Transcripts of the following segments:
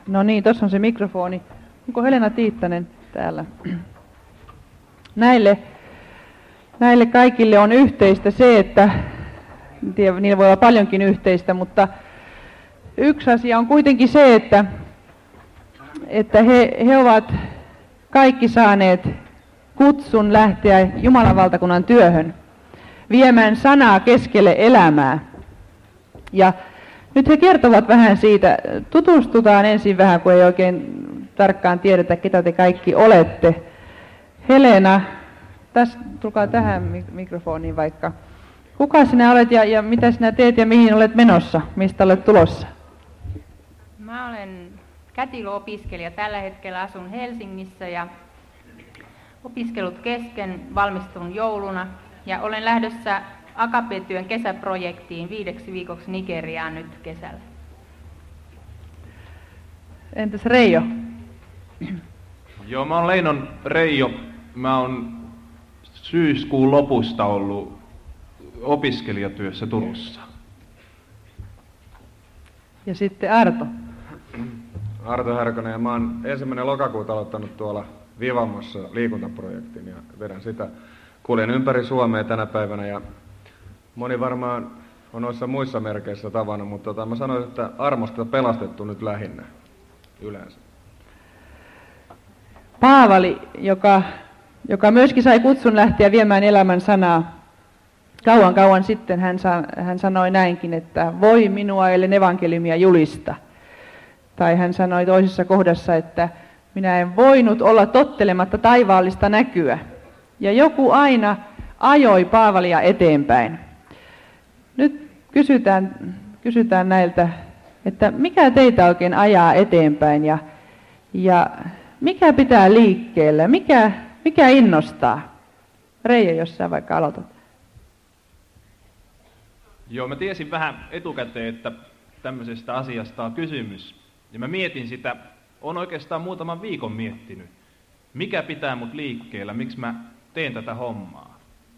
No niin, tuossa on se mikrofoni. Onko Helena Tiittanen täällä? Näille kaikille on yhteistä se, että niillä voi olla paljonkin yhteistä, mutta yksi asia on kuitenkin se, että he ovat kaikki saaneet kutsun lähteä Jumalan valtakunnan työhön, viemään sanaa keskelle elämää. Ja nyt he kertovat vähän siitä. Tutustutaan ensin vähän, kun ei oikein tarkkaan tiedetä, ketä te kaikki olette. Helena, tulkaa tähän mikrofoniin vaikka. Kuka sinä olet ja mitä sinä teet ja mihin olet menossa? Mistä olet tulossa? Mä olen kätilöopiskelija. Tällä hetkellä asun Helsingissä ja opiskelut kesken, valmistun jouluna ja olen lähdössä Agape-työn kesäprojektiin 5 viikoksi Nigeriaan nyt kesällä. Entäs Reijo? Joo, mä oon Leinon Reijo. Mä oon syyskuun lopusta ollut opiskelijatyössä Turussa. Ja sitten Arto. Arto Härkönen, ja mä oon 1. lokakuuta aloittanut tuolla Vivamossa liikuntaprojektin ja vedän sitä. Kuljen ympäri Suomea tänä päivänä ja moni varmaan on noissa muissa merkeissä tavannut, mutta mä sanoisin, että armosta pelastettu nyt lähinnä yleensä. Paavali, joka myöskin sai kutsun lähteä viemään elämän sanaa. Kauan sitten hän sanoi näinkin, että voi minua ellen evankeliumia julista. Tai hän sanoi toisessa kohdassa, että minä en voinut olla tottelematta taivaallista näkyä. Ja joku aina ajoi Paavalia eteenpäin. Nyt kysytään näiltä, että mikä teitä oikein ajaa eteenpäin ja mikä pitää liikkeelle, mikä innostaa? Reijo, jos sä vaikka aloitat. Joo, mä tiesin vähän etukäteen, että tämmöisestä asiasta on kysymys. Ja mä mietin sitä, on oikeastaan muutaman viikon miettinyt, mikä pitää mut liikkeellä, miksi mä teen tätä hommaa.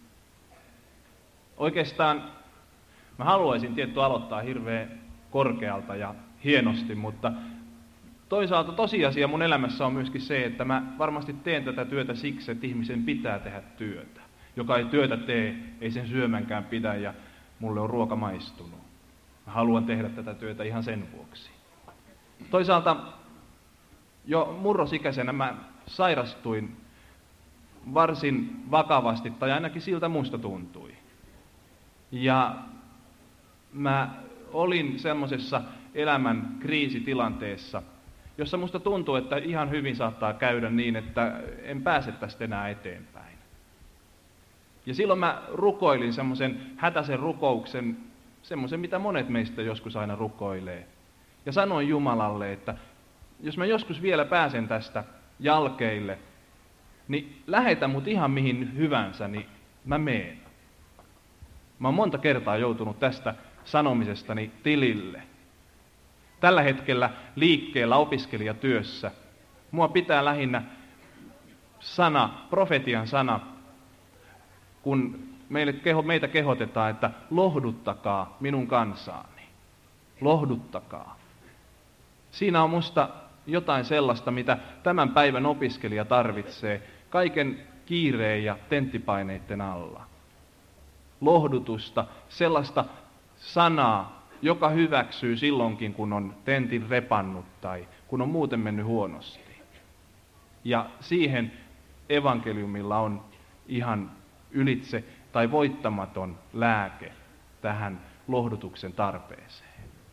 Oikeastaan mä haluaisin tietty aloittaa hirveän korkealta ja hienosti, mutta toisaalta tosiasia mun elämässä on myöskin se, että mä varmasti teen tätä työtä siksi, että ihmisen pitää tehdä työtä. Joka ei työtä tee, ei sen syömänkään pidä ja mulle on ruoka maistunut. Mä haluan tehdä tätä työtä ihan sen vuoksi. Toisaalta jo murrosikäisenä mä sairastuin varsin vakavasti, tai ainakin siltä musta tuntui. Ja mä olin semmoisessa elämän kriisitilanteessa, jossa musta tuntuu, että ihan hyvin saattaa käydä niin, että en pääse tästä enää eteenpäin. Ja silloin mä rukoilin semmoisen hätäisen rukouksen, semmoisen mitä monet meistä joskus aina rukoilee. Ja sanoin Jumalalle, että jos mä joskus vielä pääsen tästä jalkeille, niin lähetä mut ihan mihin hyvänsä, niin mä meen. Mä oon monta kertaa joutunut tästä sanomisestani tilille. Tällä hetkellä liikkeellä opiskelijatyössä. Mua pitää lähinnä sana, profetian sana, kun meitä kehotetaan, että lohduttakaa minun kansaani. Lohduttakaa. Siinä on musta jotain sellaista, mitä tämän päivän opiskelija tarvitsee kaiken kiireen ja tenttipaineiden alla. Lohdutusta, sellaista sanaa, joka hyväksyy silloinkin, kun on tentin repannut tai kun on muuten mennyt huonosti. Ja siihen evankeliumilla on ihan ylitse tai voittamaton lääke tähän lohdutuksen tarpeeseen.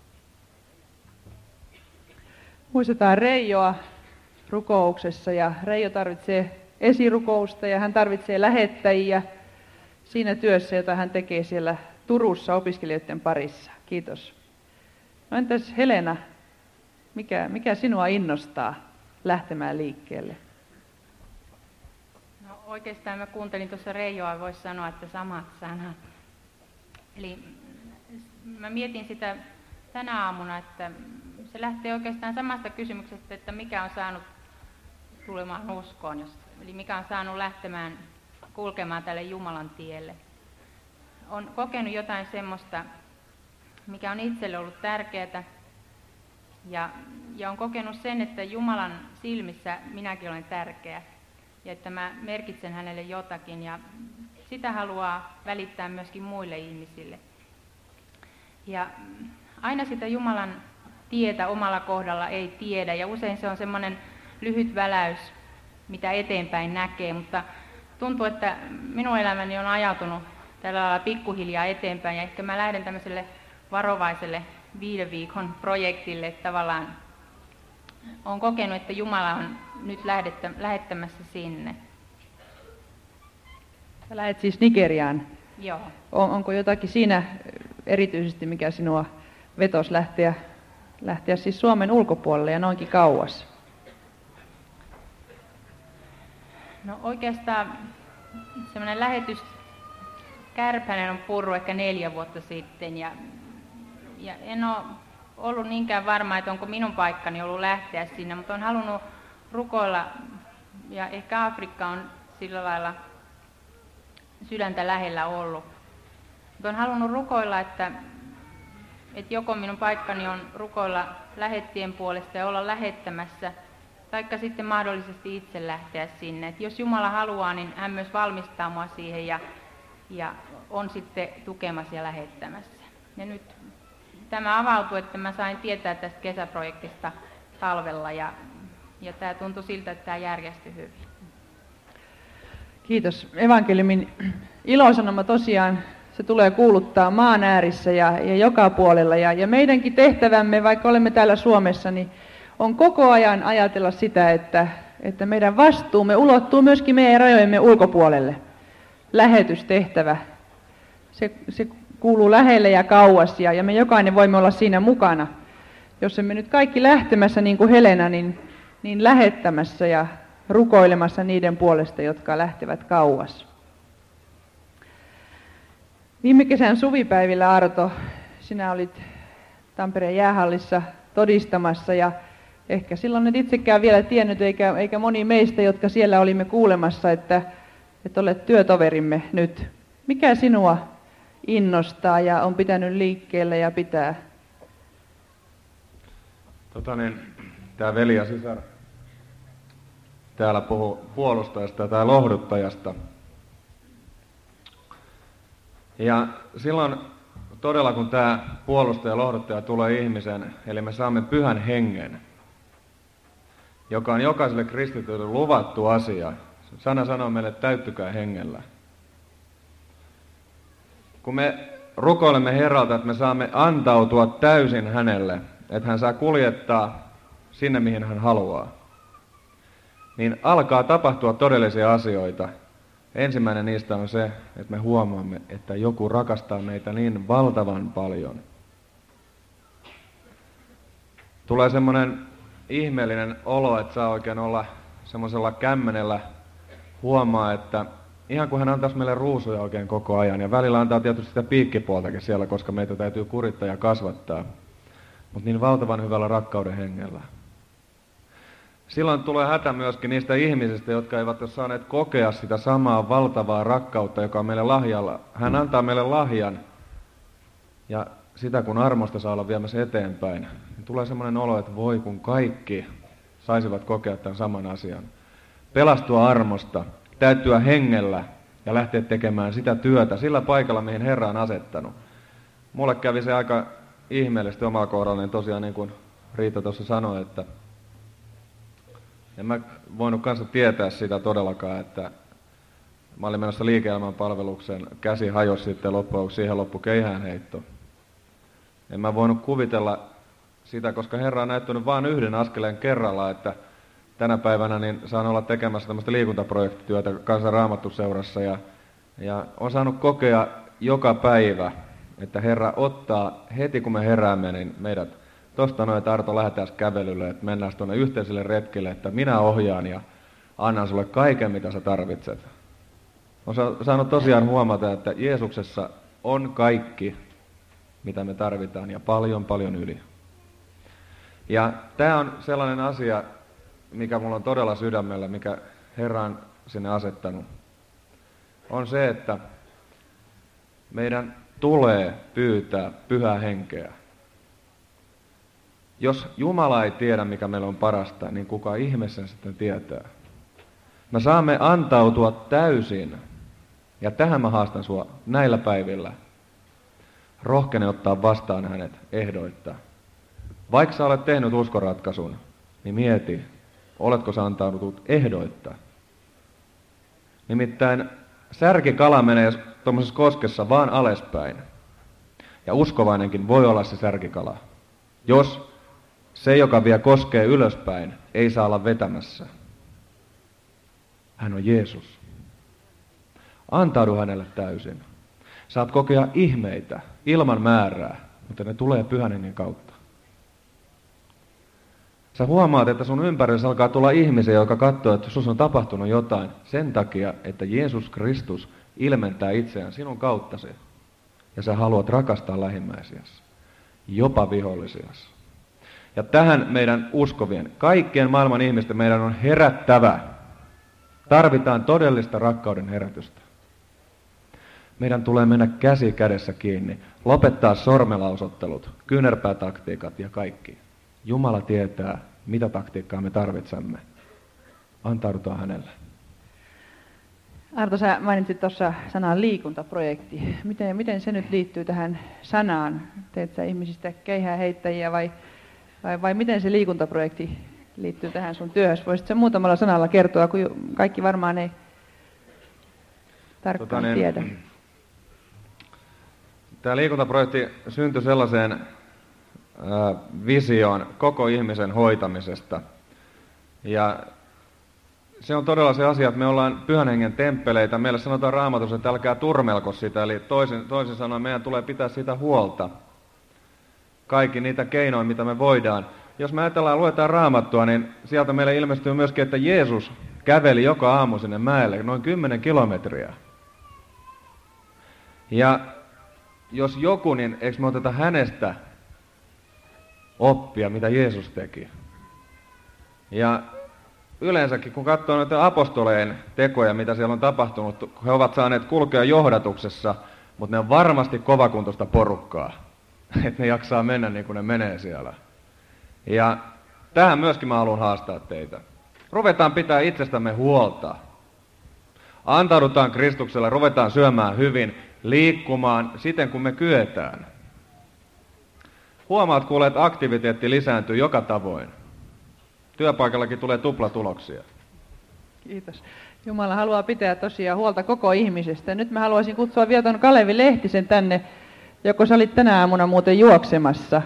Muistetaan Reijoa rukouksessa ja Reijo tarvitsee esirukousta ja hän tarvitsee lähettäjiä siinä työssä, jota hän tekee siellä Turussa opiskelijoiden parissa. Kiitos. No entäs Helena, mikä sinua innostaa lähtemään liikkeelle? No oikeastaan mä kuuntelin tuossa Reijoa, voisi sanoa, että samat sanat. Eli mä mietin sitä tänä aamuna, että se lähtee oikeastaan samasta kysymyksestä, että mikä on saanut tulemaan uskoon, eli mikä on saanut lähtemään kulkemaan tälle Jumalan tielle. On kokenut jotain semmoista, mikä on itselle ollut tärkeää, ja olen kokenut sen, että Jumalan silmissä minäkin olen tärkeä ja että mä merkitsen hänelle jotakin ja sitä haluaa välittää myöskin muille ihmisille. Ja aina sitä Jumalan tietä omalla kohdalla ei tiedä ja usein se on semmoinen lyhyt väläys, mitä eteenpäin näkee, mutta tuntuu, että minun elämäni on ajautunut tällä lailla pikkuhiljaa eteenpäin ja ehkä mä lähden tämmöiselle varovaiselle 5 viikon projektille, että tavallaan olen kokenut, että Jumala on nyt lähettämässä sinne. Sä lähdet siis Nigeriaan. Joo. Onko jotakin siinä erityisesti, mikä sinua vetosi lähteä siis Suomen ulkopuolelle ja noinkin kauas? No oikeastaan semmoinen lähetys Kärpänen on purru ehkä 4 vuotta sitten ja en ole ollut niinkään varma, että onko minun paikkani ollut lähteä sinne, mutta olen halunnut rukoilla ja ehkä Afrikka on sillä lailla sydäntä lähellä ollut. Mutta olen halunnut rukoilla, että joko minun paikkani on rukoilla lähettien puolesta ja olla lähettämässä, taikka sitten mahdollisesti itse lähteä sinne. Et jos Jumala haluaa, niin hän myös valmistaa mua siihen ja on sitten tukemassa ja lähettämässä. Ja nyt tämä avautui, että mä sain tietää tästä kesäprojektista talvella ja tämä tuntui siltä, että tämä järjestyi hyvin. Kiitos. Evankeliumin ilosanoma tosiaan, se tulee kuuluttaa maan äärissä ja joka puolella. Ja meidänkin tehtävämme, vaikka olemme täällä Suomessa, niin on koko ajan ajatella sitä, että meidän vastuumme ulottuu myöskin meidän rajojemme ulkopuolelle. Lähetystehtävä, se kuuluu lähelle ja kauas ja me jokainen voimme olla siinä mukana. Jos emme nyt kaikki lähtemässä niin kuin Helena, niin lähettämässä ja rukoilemassa niiden puolesta, jotka lähtevät kauas. Viime kesän suvipäivillä, Arto, sinä olit Tampereen jäähallissa todistamassa ja ehkä silloin et itsekään vielä tiennyt, eikä moni meistä, jotka siellä olimme kuulemassa, että olet työtoverimme nyt. Mikä sinua innostaa ja on pitänyt liikkeellä ja pitää? Tämä veli ja sisar täällä puhuu puolustajasta tai lohduttajasta. Ja silloin todella, kun tämä puolustaja ja lohduttaja tulee ihmisen, eli me saamme pyhän hengen, joka on jokaiselle kristitylle luvattu asia. Sana sanoo meille, että täyttykää hengellä. Kun me rukoilemme Herralta, että me saamme antautua täysin hänelle, että hän saa kuljettaa sinne, mihin hän haluaa, niin alkaa tapahtua todellisia asioita. Ensimmäinen niistä on se, että me huomaamme, että joku rakastaa meitä niin valtavan paljon. Tulee semmoinen ihmeellinen olo, että saa oikein olla semmoisella kämmenellä, huomaa, että ihan kuin hän antaisi meille ruusuja oikein koko ajan, ja välillä antaa tietysti sitä piikkipuoltakin siellä, koska meitä täytyy kurittaa ja kasvattaa, mutta niin valtavan hyvällä rakkauden hengellä. Silloin tulee hätä myöskin niistä ihmisistä, jotka eivät ole saaneet kokea sitä samaa valtavaa rakkautta, joka on meille lahjalla. Hän antaa meille lahjan, ja sitä kun armosta saa olla viemässä eteenpäin, niin tulee semmoinen olo, että voi kun kaikki saisivat kokea tämän saman asian. Pelastua armosta, täyttyä hengellä ja lähteä tekemään sitä työtä sillä paikalla, mihin Herra on asettanut. Mulle kävi se aika ihmeellisesti omalla kohdallani, tosiaan niin kuin Riitta tuossa sanoi, että en mä voinut kanssa tietää sitä todellakaan, että mä olin menossa liike-elämän palveluksen, käsi hajosi sitten loppujen, siihen loppui keihäänheitto. En mä voinut kuvitella sitä, koska Herra on näyttänyt vain yhden askeleen kerralla, että tänä päivänä niin saan olla tekemässä tämmöistä liikuntaprojektityötä Kansan Raamattuseurassa ja on saanut kokea joka päivä, että Herra ottaa heti kun me heräämme, niin meidät tosta noin, että Arto lähdetään kävelylle, että mennään tuonne yhteiselle retkelle, että minä ohjaan ja annan sulle kaiken, mitä sä tarvitset. On saanut tosiaan huomata, että Jeesuksessa on kaikki, mitä me tarvitaan ja paljon, paljon yli. Ja tämä on sellainen asia, mikä mulla on todella sydämellä, mikä Herra on sinne asettanut, on se, että meidän tulee pyytää pyhää henkeä. Jos Jumala ei tiedä, mikä meillä on parasta, niin kuka ihme sen sitten tietää? Me saamme antautua täysin. Ja tähän mä haastan sua näillä päivillä. Rohkene ottaa vastaan hänet ehdoitta. Vaikka sä olet tehnyt uskoratkaisun, niin mieti, oletko sä antaudutut ehdoitta. Nimittäin särkikala menee tuommoisessa koskessa vaan alaspäin. Ja uskovainenkin voi olla se särkikala, jos se, joka vie koskee ylöspäin, ei saa olla vetämässä. Hän on Jeesus. Antaudu hänelle täysin. Saat kokea ihmeitä ilman määrää, mutta ne tulee Pyhän Hengen kautta. Sä huomaat, että sun ympärillä alkaa tulla ihmisiä, jotka katsoo, että sus on tapahtunut jotain sen takia, että Jeesus Kristus ilmentää itseään sinun kauttasi. Ja sä haluat rakastaa lähimmäisiäsi, jopa vihollisiasi. Ja tähän meidän uskovien, kaikkien maailman ihmisten meidän on herättävä. Tarvitaan todellista rakkauden herätystä. Meidän tulee mennä käsi kädessä kiinni, lopettaa sormelausottelut, kyynärpäätaktiikat ja kaikki. Jumala tietää, mitä taktiikkaa me tarvitsemme. Antaudutaan hänelle. Arto, sä mainitsit tuossa sanan liikuntaprojekti. Miten se nyt liittyy tähän sanaan? Teet sä ihmisistä keihääheittäjiä vai miten se liikuntaprojekti liittyy tähän sun työhössä? Voisitko sä muutamalla sanalla kertoa, kun kaikki varmaan ei tarkkaan tiedä? Tämä liikuntaprojekti syntyi sellaiseen visioon koko ihmisen hoitamisesta. Ja se on todella se asia, että me ollaan Pyhän Hengen temppeleitä. Meille sanotaan Raamatussa, että älkää turmelko sitä. Eli toisin sanoen meidän tulee pitää siitä huolta. Kaikki niitä keinoja, mitä me voidaan. Jos me ajatellaan luetaan Raamattua, niin sieltä meille ilmestyy myöskin, että Jeesus käveli joka aamu sinne mäelle noin 10 kilometriä. Ja jos joku, niin eikö me oteta hänestä oppia, mitä Jeesus teki? Ja yleensäkin, kun katsoo noita apostoleen tekoja, mitä siellä on tapahtunut, kun he ovat saaneet kulkea johdatuksessa, mutta ne on varmasti kovakuntoista porukkaa, että ne jaksaa mennä niin kuin ne menee siellä. Ja tähän myöskin mä haluan haastaa teitä. Ruvetaan pitää itsestämme huolta. Antaudutaan Kristukselle, ruvetaan syömään hyvin, liikkumaan siten, kun me kyetään. Huomaat kuule, että aktiviteetti lisääntyy joka tavoin. Työpaikallakin tulee tuplatuloksia. Kiitos. Jumala haluaa pitää tosiaan huolta koko ihmisestä. Nyt mä haluaisin kutsua vielä tuon Kalevi Lehtisen tänne, joko sä olit tänä aamuna muuten juoksemassa.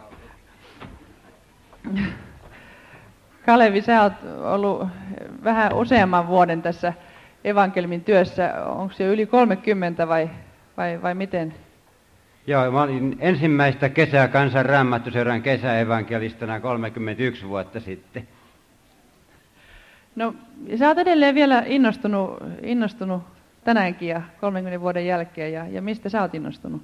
Kalevi, sä oot ollut vähän useamman vuoden tässä evankeliumin työssä. Onko se yli 30 vai miten? Joo, mä olin ensimmäistä kesää Kansan Raamattuseuran kesäevankelistana 31 vuotta sitten. No, sä oot edelleen vielä innostunut tänäänkin ja 30 vuoden jälkeen. Ja mistä sä oot innostunut?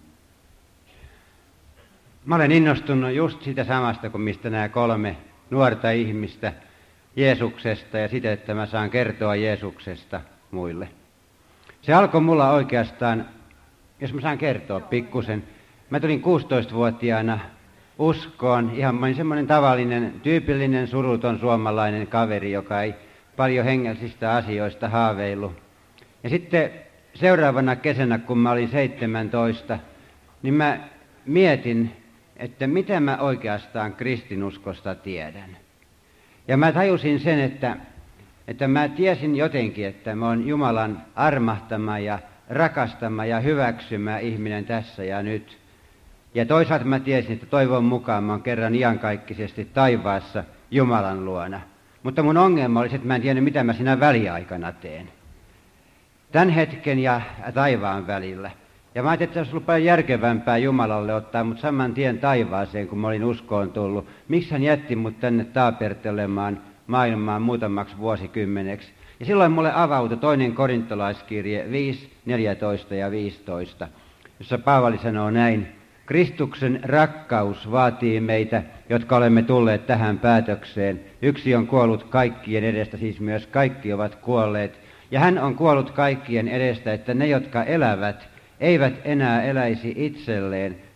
Mä olen innostunut just sitä samasta kuin mistä nämä 3 nuorta ihmistä Jeesuksesta ja sitä, että mä saan kertoa Jeesuksesta muille. Se alkoi mulla oikeastaan, jos mä saan kertoa pikkusen. Mä tulin 16-vuotiaana uskoon. Ihan mä olin semmoinen tavallinen, tyypillinen, suruton suomalainen kaveri, joka ei paljon hengellisistä asioista haaveillut. Ja sitten seuraavana kesänä, kun mä olin 17, niin mä mietin, että mitä mä oikeastaan kristinuskosta tiedän. Ja mä tajusin sen, että mä tiesin jotenkin, että mä oon Jumalan armahtama ja rakastama ja hyväksymä ihminen tässä ja nyt. Ja toisaalta mä tiesin, että toivon mukaan mä oon kerran iankaikkisesti taivaassa Jumalan luona. Mutta mun ongelma oli, että mä en tiennyt, mitä mä siinä väliaikana teen. Tämän hetken ja taivaan välillä. Ja mä ajattelin, että olisi ollut paljon järkevämpää Jumalalle ottaa mut saman tien taivaaseen, kun mä olin uskoon tullut. Miksi hän jätti mut tänne taapertelemaan maailmaan muutamaksi vuosikymmeneksi? Ja silloin mulle avautui 2. korintolaiskirje 5, 14 ja 15, jossa Paavali sanoo näin. Kristuksen rakkaus vaatii meitä, jotka olemme tulleet tähän päätökseen. Yksi on kuollut kaikkien edestä, siis myös kaikki ovat kuolleet. Ja hän on kuollut kaikkien edestä, että ne, jotka elävät, eivät enää eläisi itselleen,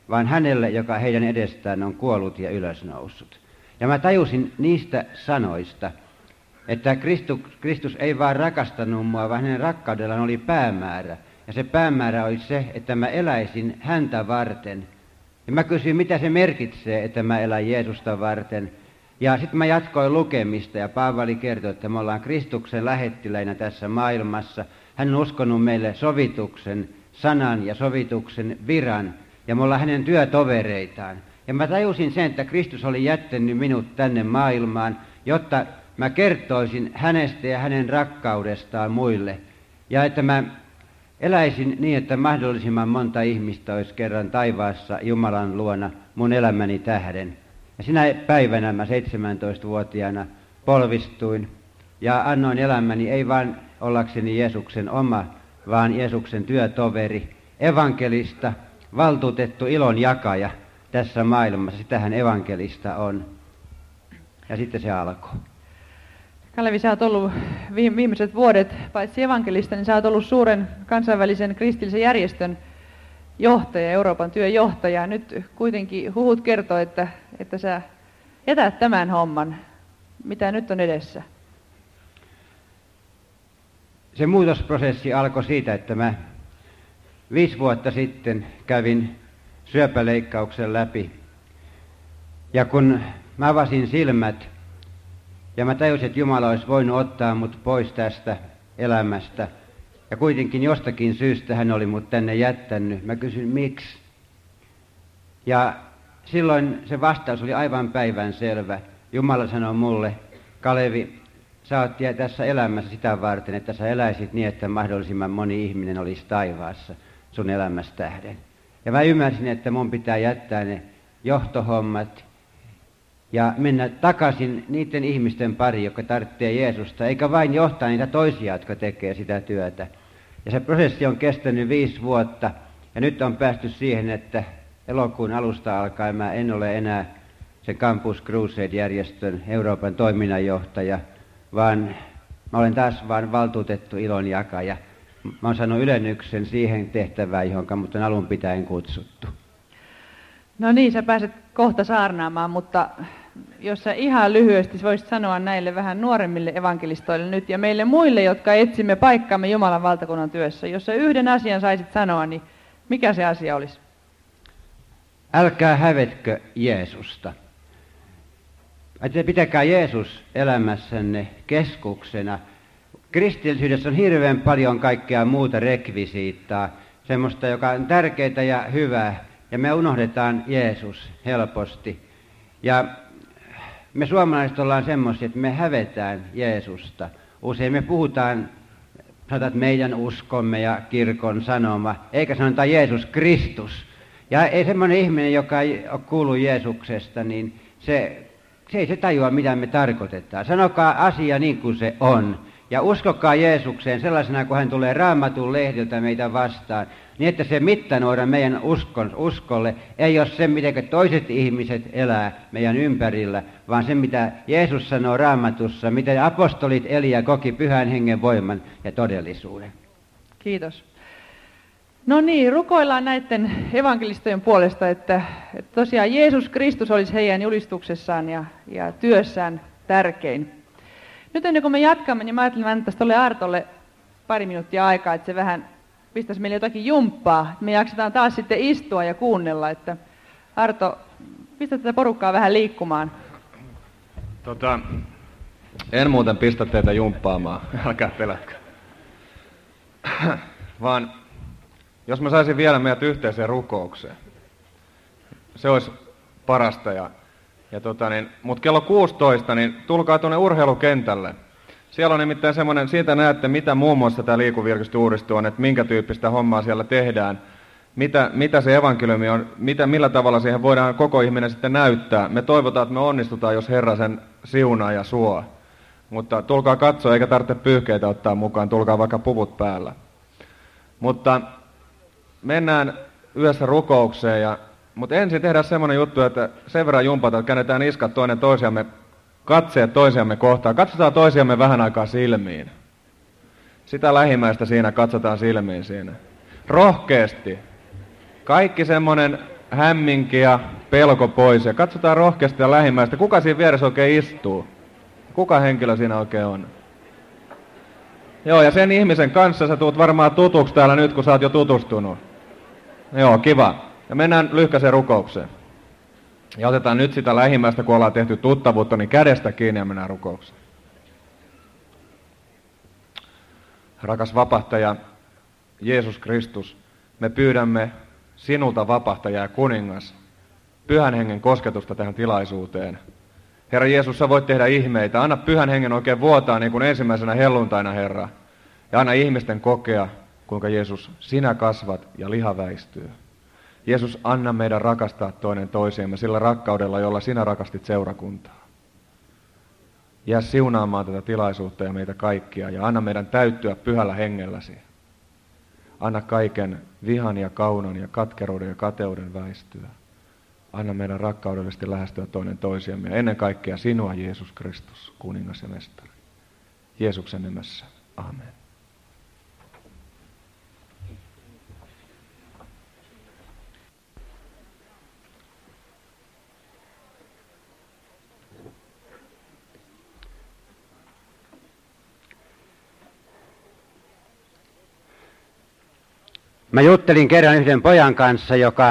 vaan hänelle, joka heidän edestään on kuollut ja ylösnoussut. Ja mä tajusin niistä sanoista, että Kristus ei vaan rakastanut mua, vaan hänen rakkaudellaan oli päämäärä. Ja se päämäärä oli se, että mä eläisin häntä varten. Ja mä kysyin, mitä se merkitsee, että mä elän Jeesusta varten. Ja sitten mä jatkoin lukemista, ja Paavali kertoi, että me ollaan Kristuksen lähettiläinä tässä maailmassa. Hän on uskonut meille sovituksen sanan ja sovituksen viran, ja me ollaan hänen työtovereitaan. Ja mä tajusin sen, että Kristus oli jättänyt minut tänne maailmaan, jotta mä kertoisin hänestä ja hänen rakkaudestaan muille. Ja että mä eläisin niin, että mahdollisimman monta ihmistä olisi kerran taivaassa Jumalan luona mun elämäni tähden. Ja sinä päivänä mä 17-vuotiaana polvistuin ja annoin elämäni ei vain ollakseni Jeesuksen oma, vaan Jeesuksen työtoveri, evankelista, valtuutettu ilon jakaja tässä maailmassa. Sitähän evankelista on. Ja sitten se alkoi. Kalevi, sä oot ollut viimeiset vuodet, paitsi evankelista, niin sä oot ollut suuren kansainvälisen kristillisen järjestön johtaja, Euroopan työjohtaja. Nyt kuitenkin huhut kertoo, että sä jätät tämän homman. Mitä nyt on edessä? Se muutosprosessi alkoi siitä, että mä 5 vuotta sitten kävin syöpäleikkauksen läpi. Ja kun mä avasin silmät, ja mä tajusin, että Jumala olisi voinut ottaa mut pois tästä elämästä. Ja kuitenkin jostakin syystä hän oli mut tänne jättänyt. Mä kysyin, miksi? Ja silloin se vastaus oli aivan päivänselvä. Jumala sanoi mulle, Kalevi, sä oot tässä elämässä sitä varten, että sä eläisit niin, että mahdollisimman moni ihminen olisi taivaassa sun elämässä tähden. Ja mä ymmärsin, että mun pitää jättää ne johtohommat ja mennä takaisin niiden ihmisten pariin, jotka tarvitsee Jeesusta, eikä vain johtaa niitä toisia, jotka tekee sitä työtä. Ja se prosessi on kestänyt 5 vuotta, ja nyt on päästy siihen, että elokuun alusta alkaen mä en ole enää sen Campus Crusade-järjestön Euroopan toiminnanjohtaja, vaan mä olen taas vain valtuutettu ilonjakaja. Mä oon saanut ylennyksen siihen tehtävään, johon mut on alun pitäen kutsuttu. No niin, sä pääset kohta saarnaamaan, mutta jos sä ihan lyhyesti voisit sanoa näille vähän nuoremmille evankelistoille nyt ja meille muille, jotka etsimme paikkaamme Jumalan valtakunnan työssä. Jos sä yhden asian saisit sanoa, niin mikä se asia olisi? Älkää hävetkö Jeesusta. Pitäkää Jeesus elämässänne keskuksena. Kristillisyydessä on hirveän paljon kaikkea muuta rekvisiittaa, semmoista, joka on tärkeää ja hyvää, ja me unohdetaan Jeesus helposti. Ja me suomalaiset ollaan semmoisia, että me hävetään Jeesusta. Usein me puhutaan, sanotaan meidän uskomme ja kirkon sanoma, eikä sanota Jeesus Kristus. Ja ei semmoinen ihminen, joka ei ole kuullut Jeesuksesta, niin se ei se tajua, mitä me tarkoitetaan. Sanokaa asia niin kuin se on. Ja uskokaa Jeesukseen sellaisena, kun hän tulee Raamatun lehdiltä meitä vastaan, niin että se mittanuora meidän uskolle ei ole se, miten toiset ihmiset elää meidän ympärillä, vaan se, mitä Jeesus sanoo Raamatussa, miten apostolit eli ja koki Pyhän Hengen voiman ja todellisuuden. Kiitos. No niin, rukoillaan näiden evankelistojen puolesta, että tosiaan Jeesus Kristus olisi heidän julistuksessaan ja työssään tärkein. Nyt ennen kuin me jatkamme, niin mä ajattelin, että annettaisiin tuolle Artolle pari minuuttia aikaa, että se vähän pistäisi meille jotakin jumppaa. Me jaksetaan taas sitten istua ja kuunnella, että Arto, pistä tätä porukkaa vähän liikkumaan. En muuten pistä teitä jumppaamaan, älkää pelätkö. Vaan jos mä saisin vielä meidät yhteiseen rukoukseen, se olisi parasta. Mutta kello 16, niin tulkaa tuonne urheilukentälle. Siellä on nimittäin semmoinen, siitä näette, mitä muun muassa tämä liikuvirkistuudistus on, että minkä tyyppistä hommaa siellä tehdään, mitä se evankeliumi on, millä tavalla siihen voidaan koko ihminen sitten näyttää. Me toivotaan, että me onnistutaan, jos Herra sen siunaa ja suo. Mutta tulkaa katsoa, eikä tarvitse pyyhkeitä ottaa mukaan, tulkaa vaikka puvut päällä. Mutta mennään yhdessä rukoukseen, mutta ensin tehdään semmoinen juttu, että sen verran jumpata, että käännetään niskat toinen toisiamme, katseet toisiamme kohtaan. Katsotaan toisiamme vähän aikaa silmiin. Sitä lähimmäistä siinä katsotaan silmiin siinä. Rohkeasti. Kaikki semmoinen hämminki ja pelko pois ja katsotaan rohkeasti ja lähimmäistä. Kuka siinä vieressä oikein istuu? Kuka henkilö siinä oikein on? Joo, ja sen ihmisen kanssa sä tuut varmaan tutuksi täällä nyt, kun sä oot jo tutustunut. Joo, kiva. Ja mennään lyhkäiseen rukoukseen. Ja otetaan nyt sitä lähimmäistä, kun ollaan tehty tuttavuutta, niin kädestä kiinni ja mennään rukoukseen. Rakas vapahtaja, Jeesus Kristus, me pyydämme sinulta vapahtaja ja kuningas, Pyhän Hengen kosketusta tähän tilaisuuteen. Herra Jeesus, sä voit tehdä ihmeitä. Anna Pyhän Hengen oikein vuotaa niin kuin ensimmäisenä helluntaina, Herra. Ja anna ihmisten kokea, kuinka Jeesus, sinä kasvat ja liha väistyy. Jeesus, anna meidän rakastaa toinen toisiamme sillä rakkaudella, jolla sinä rakastit seurakuntaa. Jää siunaamaan tätä tilaisuutta ja meitä kaikkia ja anna meidän täyttyä Pyhällä Hengelläsi. Anna kaiken vihan ja kaunon ja katkeruuden ja kateuden väistyä. Anna meidän rakkaudellisesti lähestyä toinen toisiamme ja ennen kaikkea sinua, Jeesus Kristus, kuningas ja mestari. Jeesuksen nimessä. Amen. Mä juttelin kerran yhden pojan kanssa, joka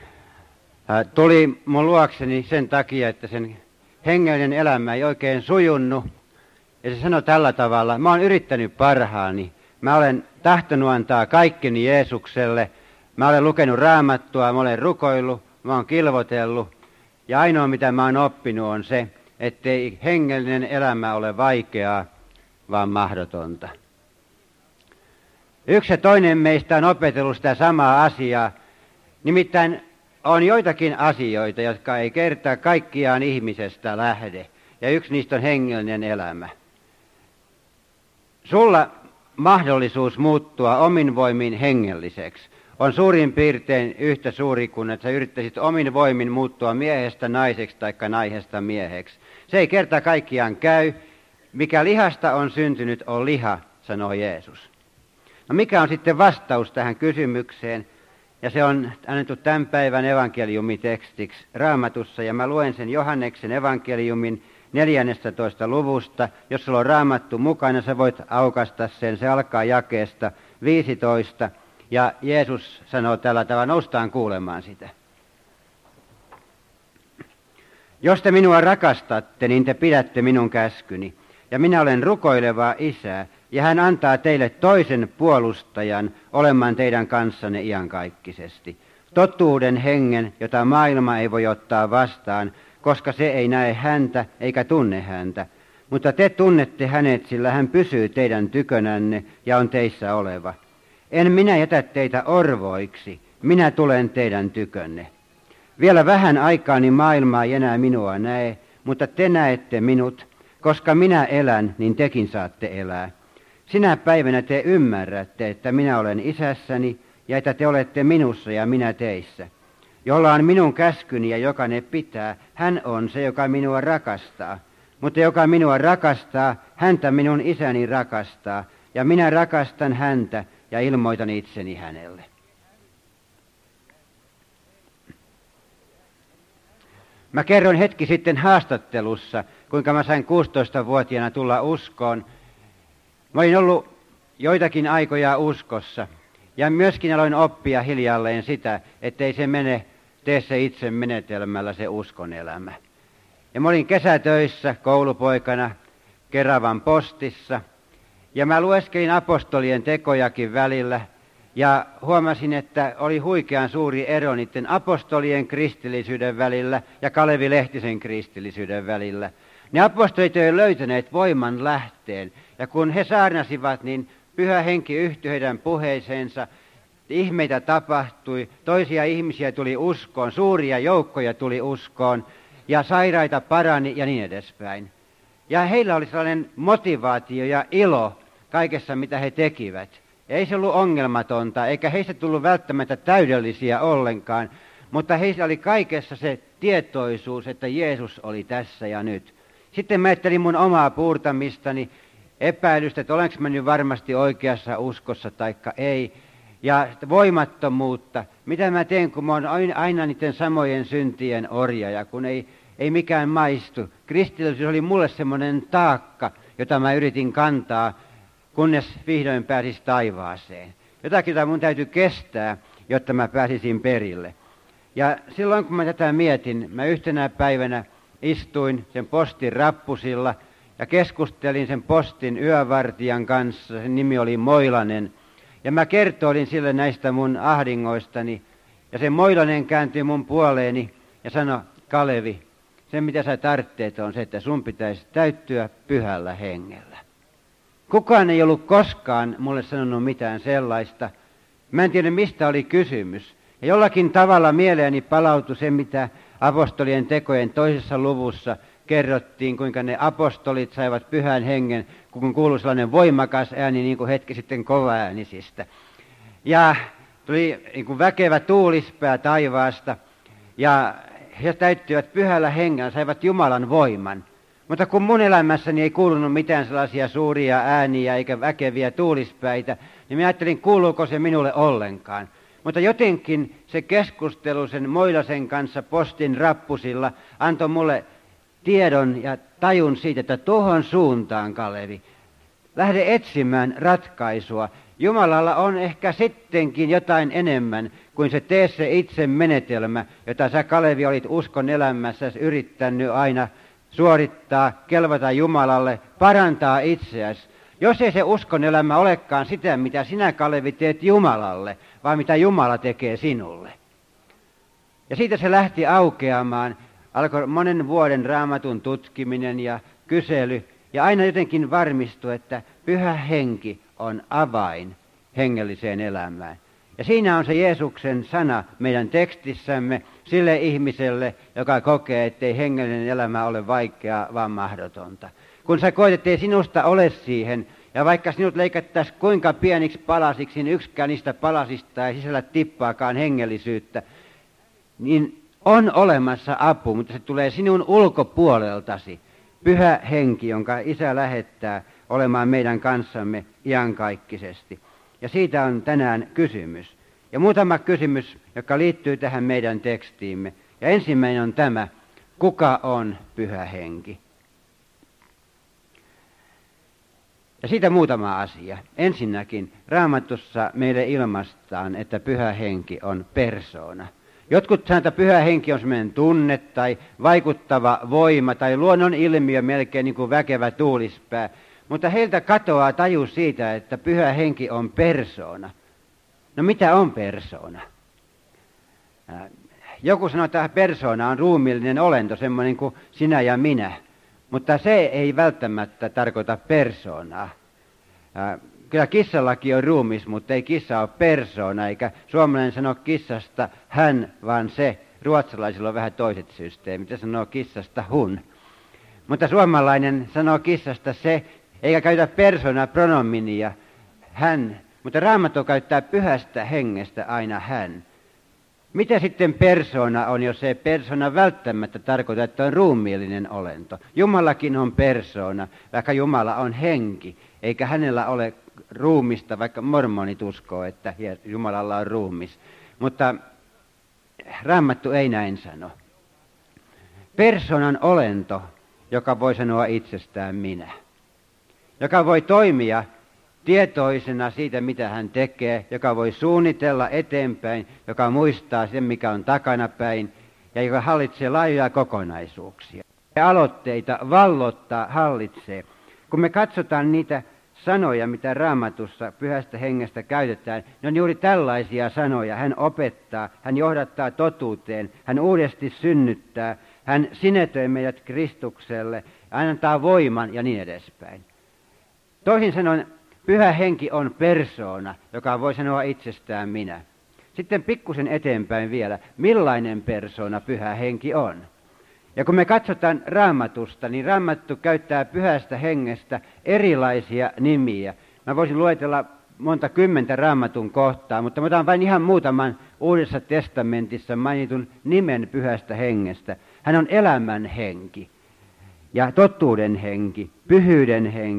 tuli mun luokseni sen takia, että sen hengellinen elämä ei oikein sujunut. Ja se sanoi tällä tavalla, mä oon yrittänyt parhaani, mä olen tahtonut antaa kaikkeni Jeesukselle, mä olen lukenut Raamattua, mä olen rukoillut, mä oon kilvotellut. Ja ainoa mitä mä oon oppinut on se, ettei hengellinen elämä ole vaikeaa, vaan mahdotonta. Yksi ja toinen meistä on opetellut sitä samaa asiaa, nimittäin on joitakin asioita, jotka ei kertaa kaikkiaan ihmisestä lähde, ja yksi niistä on hengellinen elämä. Sulla mahdollisuus muuttua omin voimin hengelliseksi on suurin piirtein yhtä suuri kuin, että sä yrittäisit omin voimin muuttua miehestä naiseksi tai naisesta mieheksi. Se ei kerta kaikkiaan käy. Mikä lihasta on syntynyt, on liha, sanoo Jeesus. No mikä on sitten vastaus tähän kysymykseen? Ja se on annettu tämän päivän evankeliumitekstiksi Raamatussa, ja mä luen sen Johanneksen evankeliumin 14. luvusta. Jos sulla on Raamattu mukana, sä voit aukaista sen, se alkaa jakeesta 15, ja Jeesus sanoo tällä tavalla, noustaan kuulemaan sitä. Jos te minua rakastatte, niin te pidätte minun käskyni, ja minä olen rukoilevaa Isää, ja hän antaa teille toisen puolustajan olemaan teidän kanssanne iankaikkisesti. Totuuden hengen, jota maailma ei voi ottaa vastaan, koska se ei näe häntä eikä tunne häntä. Mutta te tunnette hänet, sillä hän pysyy teidän tykönänne ja on teissä oleva. En minä jätä teitä orvoiksi, minä tulen teidän tykönne. Vielä vähän aikaa, niin maailma ei enää minua näe, mutta te näette minut, koska minä elän, niin tekin saatte elää. Sinä päivänä te ymmärrätte, että minä olen Isässäni ja että te olette minussa ja minä teissä. Jolla on minun käskyni ja joka ne pitää, hän on se, joka minua rakastaa. Mutta joka minua rakastaa, häntä minun Isäni rakastaa, ja minä rakastan häntä ja ilmoitan itseni hänelle. Mä kerron hetki sitten haastattelussa, kuinka mä sain 16-vuotiaana tulla uskoon. Mä olin ollut joitakin aikoja uskossa, ja myöskin aloin oppia hiljalleen sitä, ettei se tee se itse menetelmällä se uskon elämä. Ja mä olin kesätöissä koulupoikana Keravan postissa, ja mä lueskelin apostolien tekojakin välillä, ja huomasin, että oli huikean suuri ero niiden apostolien kristillisyyden välillä ja Kalevi Lehtisen kristillisyyden välillä. Ne apostolit eivät löytäneet voiman lähteen, ja kun he saarnasivat, niin Pyhä Henki yhtyi heidän puheiseensa, ihmeitä tapahtui, toisia ihmisiä tuli uskoon, suuria joukkoja tuli uskoon, ja sairaita parani ja niin edespäin. Ja heillä oli sellainen motivaatio ja ilo kaikessa, mitä he tekivät. Ei se ollut ongelmatonta, eikä heistä tullut välttämättä täydellisiä ollenkaan, mutta heistä oli kaikessa se tietoisuus, että Jeesus oli tässä ja nyt. Sitten mä ajattelin mun omaa puurtamistani, epäilystä, että olenko mä nyt varmasti oikeassa uskossa taikka ei. ja voimattomuutta. Mitä mä teen, kun mä oon aina niiden samojen syntien orja ja kun ei mikään maistu. Kristillisyys oli mulle semmoinen taakka, jota mä yritin kantaa, kunnes vihdoin pääsis taivaaseen. Jotakin, jota mun täytyy kestää, jotta mä pääsisin perille. Ja silloin, kun mä tätä mietin, mä yhtenä päivänä istuin sen postin rappusilla ja keskustelin sen postin yövartijan kanssa. Sen nimi oli Moilanen. Ja mä kertoilin sille näistä mun ahdingoistani. Ja se Moilanen kääntyi mun puoleeni ja sanoi, Kalevi, se mitä sä tarvitset on se, että sun pitäisi täyttyä pyhällä hengellä. Kukaan ei ollut koskaan mulle sanonut mitään sellaista. Mä en tiedä, mistä oli kysymys. Ja jollakin tavalla mieleeni palautui se, mitä apostolien tekojen 2. luvussa kerrottiin, kuinka ne apostolit saivat pyhän hengen, kun kuului sellainen voimakas ääni, niin kuin hetki sitten kovaäänisistä. Ja tuli niin kuin väkevä tuulispää taivaasta, ja he täyttyivät pyhällä hengellä, saivat Jumalan voiman. Mutta kun mun elämässäni ei kuulunut mitään sellaisia suuria ääniä eikä väkeviä tuulispäitä, niin mä ajattelin, kuuluuko se minulle ollenkaan. Mutta jotenkin se keskustelu sen Moilasen kanssa postin rappusilla antoi mulle tiedon ja tajun siitä, että tuohon suuntaan, Kalevi, lähde etsimään ratkaisua. Jumalalla on ehkä sittenkin jotain enemmän kuin se tee se itse menetelmä, jota sä, Kalevi, olit uskon elämässä yrittänyt aina suorittaa, kelvata Jumalalle, parantaa itseäsi. Jos ei se uskon elämä olekaan sitä, mitä sinä, Kalevi, teet Jumalalle, vaan mitä Jumala tekee sinulle. Ja siitä se lähti aukeamaan. Alkoi monen vuoden Raamatun tutkiminen ja kysely. Ja aina jotenkin varmistui, että Pyhä Henki on avain hengelliseen elämään. Ja siinä on se Jeesuksen sana meidän tekstissämme sille ihmiselle, joka kokee, ettei hengellinen elämä ole vaikeaa, vaan mahdotonta. Kun sä koet, ettei sinusta ole siihen, ja vaikka sinut leikattaisiin kuinka pieniksi palasiksi, niin yksikään niistä palasista ei sisällä tippaakaan hengellisyyttä, niin on olemassa apu, mutta se tulee sinun ulkopuoleltasi. Pyhä Henki, jonka Isä lähettää olemaan meidän kanssamme iankaikkisesti. Ja siitä on tänään kysymys. Ja muutama kysymys, joka liittyy tähän meidän tekstiimme. Ja ensimmäinen on tämä, kuka on Pyhä Henki? Ja siitä muutama asia. Ensinnäkin Raamatussa meille ilmaistaan, että Pyhä Henki on persoona. Jotkut sanovat, että Pyhä Henki on sellainen tunne tai vaikuttava voima tai luonnon ilmiö, melkein niin kuin väkevä tuulispää. Mutta heiltä katoaa taju siitä, että Pyhä Henki on persoona. No mitä on persoona? Joku sanoo, että persoona on ruumiillinen olento, semmoinen kuin sinä ja minä. Mutta se ei välttämättä tarkoita persoonaa. Kyllä kissallakin on ruumis, mutta ei kissa ole persoona, eikä suomalainen sano kissasta hän, vaan se. Ruotsalaisilla on vähän toiset systeemit, se sanoo kissasta hun. Mutta suomalainen sanoo kissasta se, eikä käytä persoonaa pronominia hän. Mutta Raamattu käyttää Pyhästä Hengestä aina hän. Mitä sitten persoona on, jos ei persoona välttämättä tarkoita, että on ruumiillinen olento? Jumalakin on persoona, vaikka Jumala on henki, eikä hänellä ole ruumista, vaikka mormonit uskoo, että Jumalalla on ruumis. Mutta Raamattu ei näin sano. Persoonan olento, joka voi sanoa itsestään minä. Joka voi toimia tietoisena siitä, mitä hän tekee, joka voi suunnitella eteenpäin, joka muistaa sen, mikä on takanapäin, ja joka hallitsee laajoja kokonaisuuksia. Ja aloitteita vallottaa, hallitsee. Kun me katsotaan niitä sanoja, mitä Raamatussa Pyhästä Hengestä käytetään, ne on juuri tällaisia sanoja. Hän opettaa, hän johdattaa totuuteen, hän uudesti synnyttää, hän sinetöi meidät Kristukselle, hän antaa voiman ja niin edespäin. Toisin sanoen, Pyhä Henki on persoona, joka voi sanoa itsestään minä. Sitten pikkusen eteenpäin vielä, millainen persoona Pyhä Henki on. Ja kun me katsotaan Raamatusta, niin Raamattu käyttää Pyhästä Hengestä erilaisia nimiä. Mä voisin luetella monta kymmentä Raamatun kohtaa, mutta mä otan vain ihan muutaman Uudessa testamentissa mainitun nimen Pyhästä Hengestä. Hän on elämän henki ja totuuden henki, pyhyyden henki,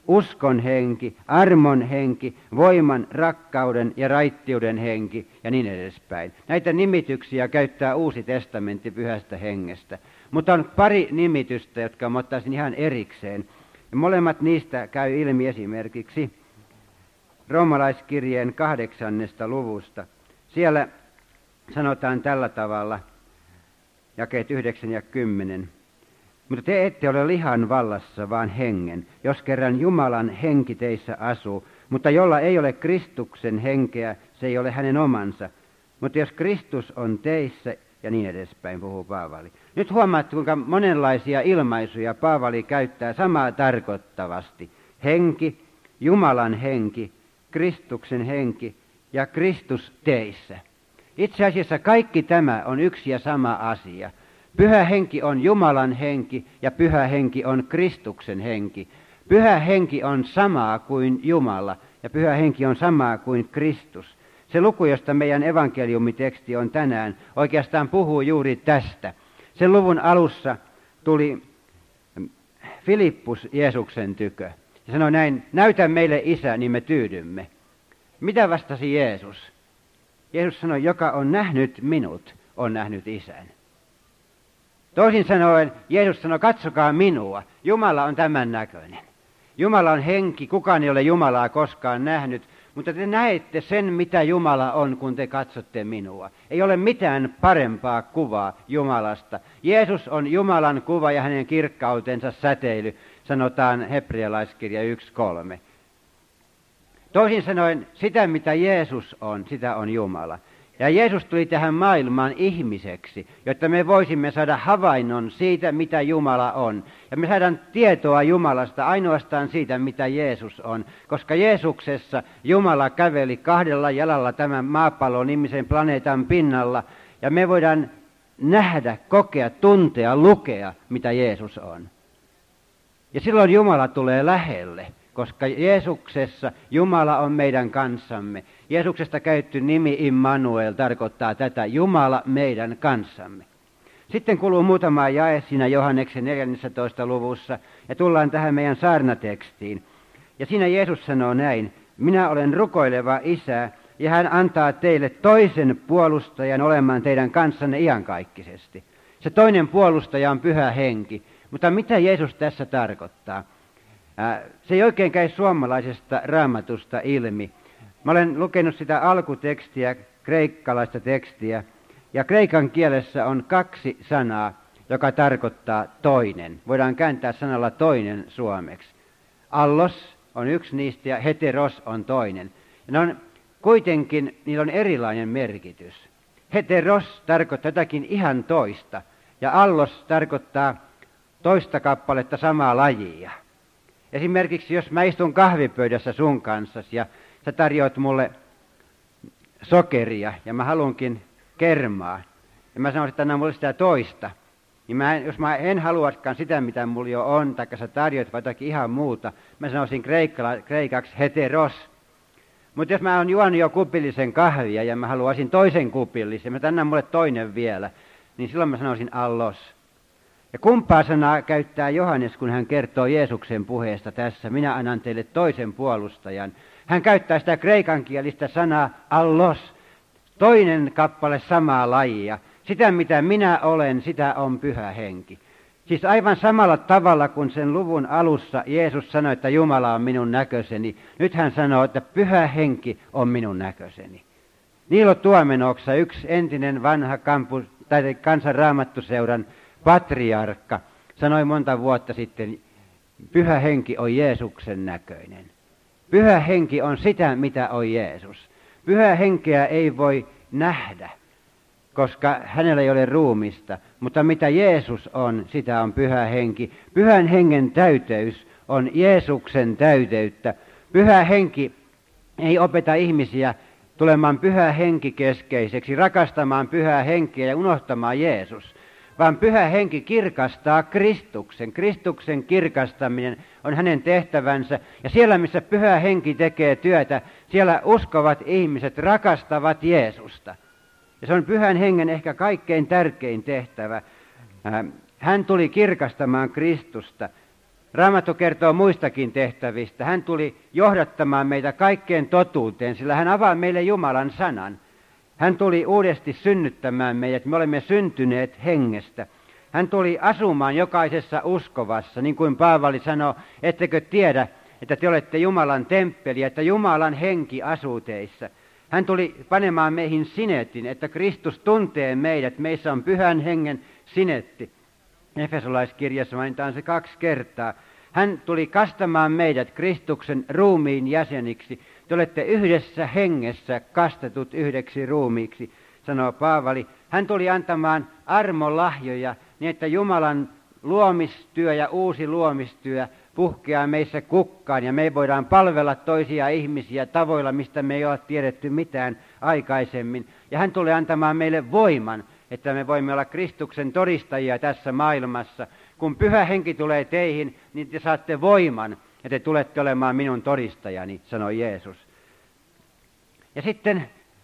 uskon henki, armon henki, voiman, rakkauden ja raittiuden henki ja niin edespäin. Näitä nimityksiä käyttää Uusi testamentti Pyhästä hengestä. Mutta on pari nimitystä, jotka mä ottaisin ihan erikseen. Ja molemmat niistä käy ilmi esimerkiksi Roomalaiskirjeen 8. luvusta. Siellä sanotaan tällä tavalla, jakeet 9 ja 10. Mutta te ette ole lihan vallassa, vaan hengen, jos kerran Jumalan henki teissä asuu. Mutta jolla ei ole Kristuksen henkeä, se ei ole hänen omansa. Mutta jos Kristus on teissä, ja niin edespäin puhuu Paavali. Nyt huomaat, kuinka monenlaisia ilmaisuja Paavali käyttää samaa tarkoittavasti. Henki, Jumalan henki, Kristuksen henki ja Kristus teissä. Itse asiassa kaikki tämä on yksi ja sama asia. Pyhä henki on Jumalan henki ja pyhä henki on Kristuksen henki. Pyhä henki on samaa kuin Jumala ja pyhä henki on samaa kuin Kristus. Se luku, josta meidän evankeliumiteksti on tänään, oikeastaan puhuu juuri tästä. Sen luvun alussa tuli Filippus Jeesuksen tykö ja sanoi näin, näytä meille Isä, niin me tyydymme. Mitä vastasi Jeesus? Jeesus sanoi, joka on nähnyt minut, on nähnyt Isän. Toisin sanoen, Jeesus sanoi, katsokaa minua, Jumala on tämän näköinen. Jumala on henki, kukaan ei ole Jumalaa koskaan nähnyt, mutta te näette sen, mitä Jumala on, kun te katsotte minua. Ei ole mitään parempaa kuvaa Jumalasta. Jeesus on Jumalan kuva ja hänen kirkkautensa säteily, sanotaan hebrealaiskirja 1:3. Toisin sanoen, sitä mitä Jeesus on, sitä on Jumala. Ja Jeesus tuli tähän maailmaan ihmiseksi, jotta me voisimme saada havainnon siitä, mitä Jumala on. Ja me saadaan tietoa Jumalasta ainoastaan siitä, mitä Jeesus on. Koska Jeesuksessa Jumala käveli 2 jalalla tämän maapallon ihmisen planeetan pinnalla. Ja me voidaan nähdä, kokea, tuntea, lukea, mitä Jeesus on. Ja silloin Jumala tulee lähelle. Koska Jeesuksessa Jumala on meidän kanssamme. Jeesuksesta käytetty nimi Immanuel tarkoittaa tätä, Jumala meidän kanssamme. Sitten kuluu muutama jae siinä Johanneksen 14. luvussa ja tullaan tähän meidän saarnatekstiin. Ja siinä Jeesus sanoo näin, minä olen rukoileva Isä ja hän antaa teille toisen puolustajan olemaan teidän kanssanne iankaikkisesti. Se toinen puolustaja on Pyhä Henki, mutta mitä Jeesus tässä tarkoittaa? Se ei oikein käy suomalaisesta raamatusta ilmi. Mä olen lukenut sitä alkutekstiä, kreikkalaista tekstiä, ja kreikan kielessä on 2 sanaa, joka tarkoittaa toinen. Voidaan kääntää sanalla toinen suomeksi. Allos on yksi niistä ja heteros on toinen. Ja kuitenkin niillä on erilainen merkitys. Heteros tarkoittaa jotakin ihan toista, ja allos tarkoittaa toista kappaletta samaa lajia. Esimerkiksi jos mä istun kahvipöydässä sun kanssa ja sä tarjoat mulle sokeria ja mä haluankin kermaa. Ja mä sanoisin, että anna mulle sitä toista. Niin jos mä en haluaskaan sitä, mitä mulla jo on, taikka sä tarjoat vai jotakin ihan muuta, mä sanoisin kreikaksi heteros. Mutta jos mä oon juonut jo kupillisen kahvia ja mä haluaisin toisen kupillisen, mä annan mulle toinen vielä, niin silloin mä sanoisin allos. Ja kumpaa sanaa käyttää Johannes, kun hän kertoo Jeesuksen puheesta tässä, minä annan teille toisen puolustajan. Hän käyttää sitä kreikankielistä sanaa allos, toinen kappale samaa lajia. Sitä mitä minä olen, sitä on Pyhä Henki. Siis aivan samalla tavalla kuin sen luvun alussa Jeesus sanoi, että Jumala on minun näköiseni. Nyt hän sanoo, että Pyhä Henki on minun näköiseni. Niilo Tuomenoksa, yksi entinen vanha kansanraamattuseuran patriarkka, sanoi monta vuotta sitten, Pyhä Henki on Jeesuksen näköinen. Pyhä Henki on sitä, mitä on Jeesus. Pyhä Henkeä ei voi nähdä, koska hänellä ei ole ruumista, mutta mitä Jeesus on, sitä on Pyhä Henki. Pyhän Hengen täyteys on Jeesuksen täyteyttä. Pyhä Henki ei opeta ihmisiä tulemaan Pyhä Henki keskeiseksi, rakastamaan Pyhää Henkeä ja unohtamaan Jeesus, vaan Pyhä Henki kirkastaa Kristuksen. Kristuksen kirkastaminen on hänen tehtävänsä. Ja siellä, missä Pyhä Henki tekee työtä, siellä uskovat ihmiset rakastavat Jeesusta. Ja se on Pyhän Hengen ehkä kaikkein tärkein tehtävä. Hän tuli kirkastamaan Kristusta. Raamattu kertoo muistakin tehtävistä. Hän tuli johdattamaan meitä kaikkeen totuuteen, sillä hän avaa meille Jumalan sanan. Hän tuli uudesti synnyttämään meidät, me olemme syntyneet hengestä. Hän tuli asumaan jokaisessa uskovassa, niin kuin Paavali sanoi, ettekö tiedä, että te olette Jumalan temppeli, että Jumalan henki asuu teissä. Hän tuli panemaan meihin sinetin, että Kristus tuntee meidät, meissä on pyhän hengen sinetti. Efesolaiskirjassa mainitaan se 2 kertaa. Hän tuli kastamaan meidät Kristuksen ruumiin jäseniksi. Te olette yhdessä hengessä kastetut yhdeksi ruumiiksi, sanoo Paavali. Hän tuli antamaan armolahjoja niin, että Jumalan luomistyö ja uusi luomistyö puhkeaa meissä kukkaan ja me voidaan palvella toisia ihmisiä tavoilla, mistä me ei ole tiedetty mitään aikaisemmin. Ja hän tulee antamaan meille voiman, että me voimme olla Kristuksen todistajia tässä maailmassa. Kun Pyhä Henki tulee teihin, niin te saatte voiman ja te tulette olemaan minun todistajani, sanoi Jeesus. Ja sitten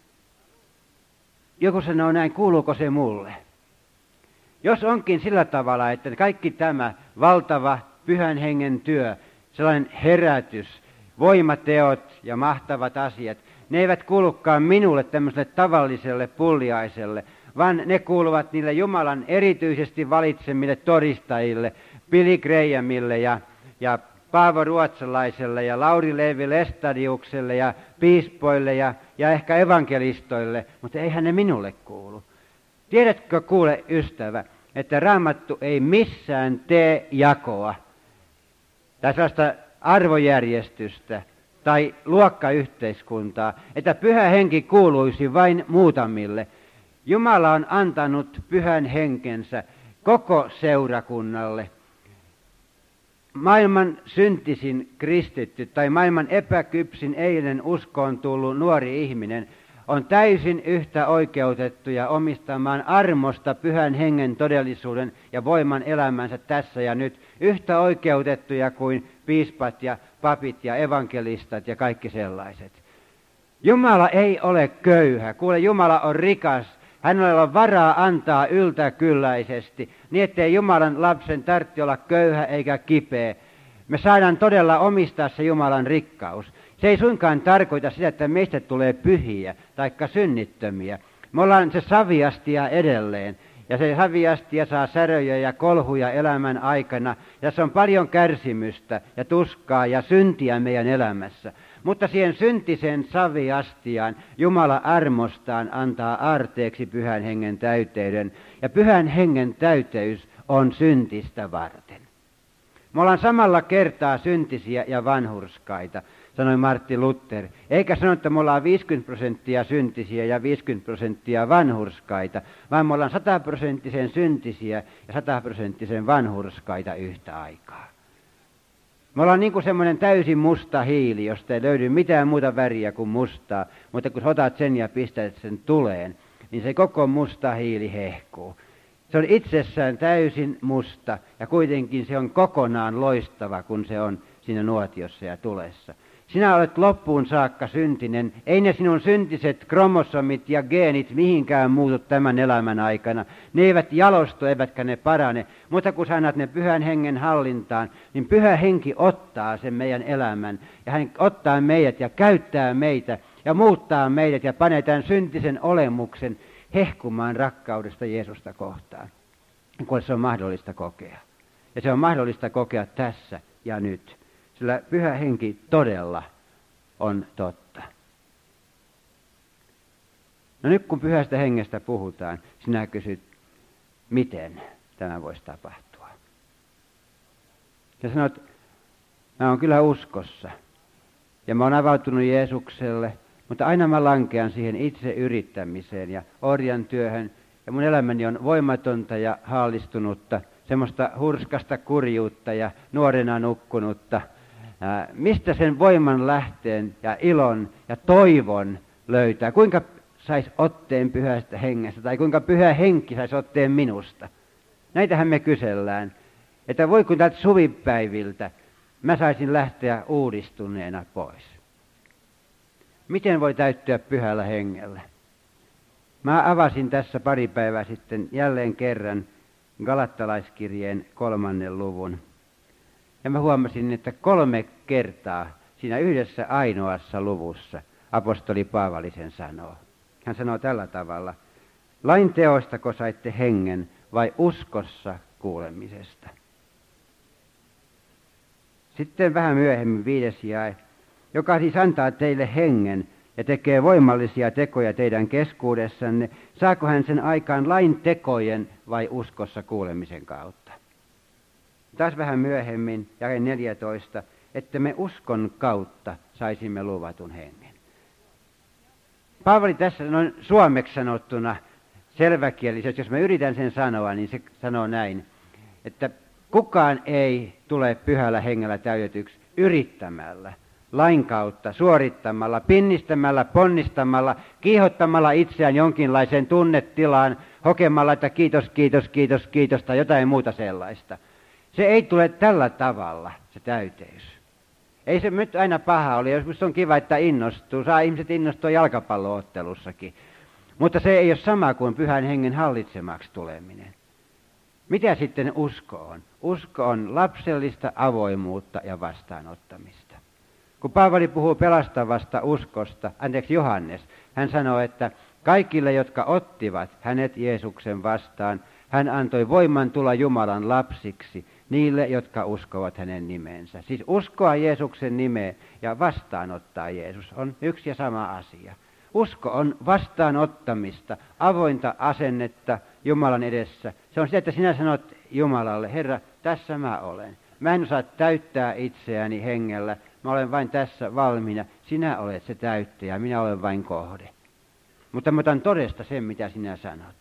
joku sanoo näin, kuuluuko se mulle? Jos onkin sillä tavalla, että kaikki tämä valtava Pyhän Hengen työ, sellainen herätys, voimateot ja mahtavat asiat, ne eivät kuulukaan minulle tämmöiselle tavalliselle pulliaiselle, vaan ne kuuluvat niille Jumalan erityisesti valitsemille todistajille, Billy Grahamille ja Paavo Ruotsalaiselle ja Lauri Leevi Lestadiukselle ja piispoille ja ehkä evankelistoille, mutta eihän ne minulle kuulu. Tiedätkö, kuule ystävä, että Raamattu ei missään tee jakoa tai sellaista arvojärjestystä tai luokkayhteiskuntaa, että Pyhä Henki kuuluisi vain muutamille. Jumala on antanut Pyhän Henkensä koko seurakunnalle. Maailman syntisin kristitty tai maailman epäkypsin eilen uskoon tullut nuori ihminen on täysin yhtä oikeutettuja omistamaan armosta Pyhän Hengen todellisuuden ja voiman elämänsä tässä ja nyt. Yhtä oikeutettuja kuin piispat ja papit ja evankelistat ja kaikki sellaiset. Jumala ei ole köyhä. Kuule, Jumala on rikas. Hänellä on varaa antaa yltäkylläisesti, niin ettei Jumalan lapsen tarvitse olla köyhä eikä kipeä. Me saadaan todella omistaa se Jumalan rikkaus. Se ei suinkaan tarkoita sitä, että meistä tulee pyhiä tai synnittömiä. Me ollaan se saviastia edelleen. Ja se saviastia saa säröjä ja kolhuja elämän aikana. Ja se on paljon kärsimystä ja tuskaa ja syntiä meidän elämässä. Mutta siihen syntisen saviastiaan Jumala armostaan antaa arteeksi Pyhän Hengen täyteyden. Ja Pyhän Hengen täyteys on syntistä varten. Me ollaan samalla kertaa syntisiä ja vanhurskaita, sanoi Martti Luther. Eikä sano, että me ollaan 50% syntisiä ja 50% vanhurskaita, vaan me ollaan 100% syntisiä ja 100% vanhurskaita yhtä aikaa. Me ollaan niin kuin semmoinen täysin musta hiili, josta ei löydy mitään muuta väriä kuin mustaa, mutta kun otat sen ja pistät sen tuleen, niin se koko musta hiili hehkuu. Se on itsessään täysin musta ja kuitenkin se on kokonaan loistava, kun se on siinä nuotiossa ja tulessa. Sinä olet loppuun saakka syntinen. Ei ne sinun syntiset kromosomit ja geenit mihinkään muutu tämän elämän aikana. Ne eivät jalostu, eivätkä ne parane. Mutta kun sä annat ne Pyhän Hengen hallintaan, niin Pyhä Henki ottaa sen meidän elämän. Ja hän ottaa meidät ja käyttää meitä ja muuttaa meidät ja panee tämän syntisen olemuksen hehkumaan rakkaudesta Jeesusta kohtaan. Kun se on mahdollista kokea. Ja se on mahdollista kokea tässä ja nyt. Sillä Pyhä Henki todella on totta. No nyt kun Pyhästä Hengestä puhutaan, sinä kysyt, miten tämä voisi tapahtua. Ja sanot, mä oon kyllä uskossa. Ja mä oon avautunut Jeesukselle, mutta aina mä lankean siihen itse yrittämiseen ja orjan työhön. Ja mun elämäni on voimatonta ja haallistunutta, semmoista hurskasta kurjuutta ja nuorena nukkunutta. Mistä sen voiman lähteen ja ilon ja toivon löytää? Kuinka saisi otteen Pyhästä Hengestä tai kuinka Pyhä Henki saisi otteen minusta? Näitähän me kysellään, että voi kun tältä suvipäiviltä mä saisin lähteä uudistuneena pois. Miten voi täyttyä Pyhällä Hengellä? Mä avasin tässä pari päivää sitten jälleen kerran Galattalaiskirjeen 3. luvun. Ja mä huomasin, että 3 kertaa siinä yhdessä ainoassa luvussa apostoli Paavali sen sanoo. Hän sanoo tällä tavalla: lain teoistako saitte hengen vai uskossa kuulemisesta? Sitten vähän myöhemmin 5. jae: joka siis antaa teille hengen ja tekee voimallisia tekoja teidän keskuudessanne, saako hän sen aikaan lain tekojen vai uskossa kuulemisen kautta? Taas vähän myöhemmin, jae 14, että me uskon kautta saisimme luvatun hengen. Paavali tässä noin suomeksi sanottuna selväkielisesti, jos mä yritän sen sanoa, niin se sanoo näin, että kukaan ei tule pyhällä hengellä täytetyksi yrittämällä, lain kautta, suorittamalla, pinnistämällä, ponnistamalla, kiihottamalla itseään jonkinlaiseen tunnetilaan, hokemalla, että kiitos, kiitos, kiitos, kiitos tai jotain muuta sellaista. Se ei tule tällä tavalla, se täyteys. Ei se nyt aina paha ole, jos on kiva, että innostuu, saa ihmiset innostua jalkapalloottelussakin. Mutta se ei ole sama kuin pyhän hengen hallitsemaksi tuleminen. Mitä sitten usko on? Usko on lapsellista avoimuutta ja vastaanottamista. Kun Paavali puhuu pelastavasta uskosta, Johannes, hän sanoo, että kaikille, jotka ottivat hänet Jeesuksen vastaan, hän antoi voiman tulla Jumalan lapsiksi, niille, jotka uskovat hänen nimensä. Siis uskoa Jeesuksen nimeen ja vastaanottaa Jeesus on yksi ja sama asia. Usko on vastaanottamista, avointa asennetta Jumalan edessä. Se on sitä, että sinä sanot Jumalalle: Herra, tässä mä olen. Mä en osaa täyttää itseäni hengellä. Mä olen vain tässä valmiina. Sinä olet se täyttäjä, minä olen vain kohde. Mutta mä otan todesta sen, mitä sinä sanot.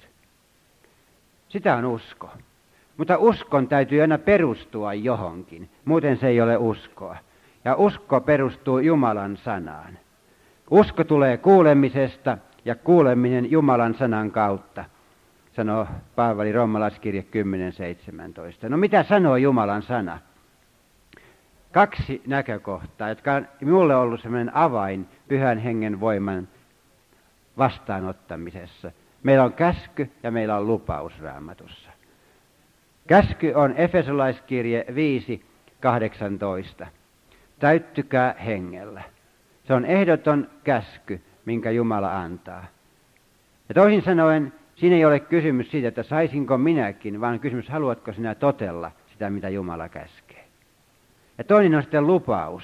Sitä on usko. Mutta uskon täytyy aina perustua johonkin. Muuten se ei ole uskoa. Ja usko perustuu Jumalan sanaan. Usko tulee kuulemisesta ja kuuleminen Jumalan sanan kautta, sanoo Paavali Roomalaiskirje 10.17. No mitä sanoo Jumalan sana? 2 näkökohtaa, jotka on minulle ollut sellainen avain pyhän hengen voiman vastaanottamisessa. Meillä on käsky ja meillä on lupaus Raamatussa. Käsky on Efesolaiskirje 5.18. Täyttykää hengellä. Se on ehdoton käsky, minkä Jumala antaa. Ja toisin sanoen, siinä ei ole kysymys siitä, että saisinko minäkin, vaan kysymys, haluatko sinä totella sitä, mitä Jumala käskee. Ja toinen on sitten lupaus.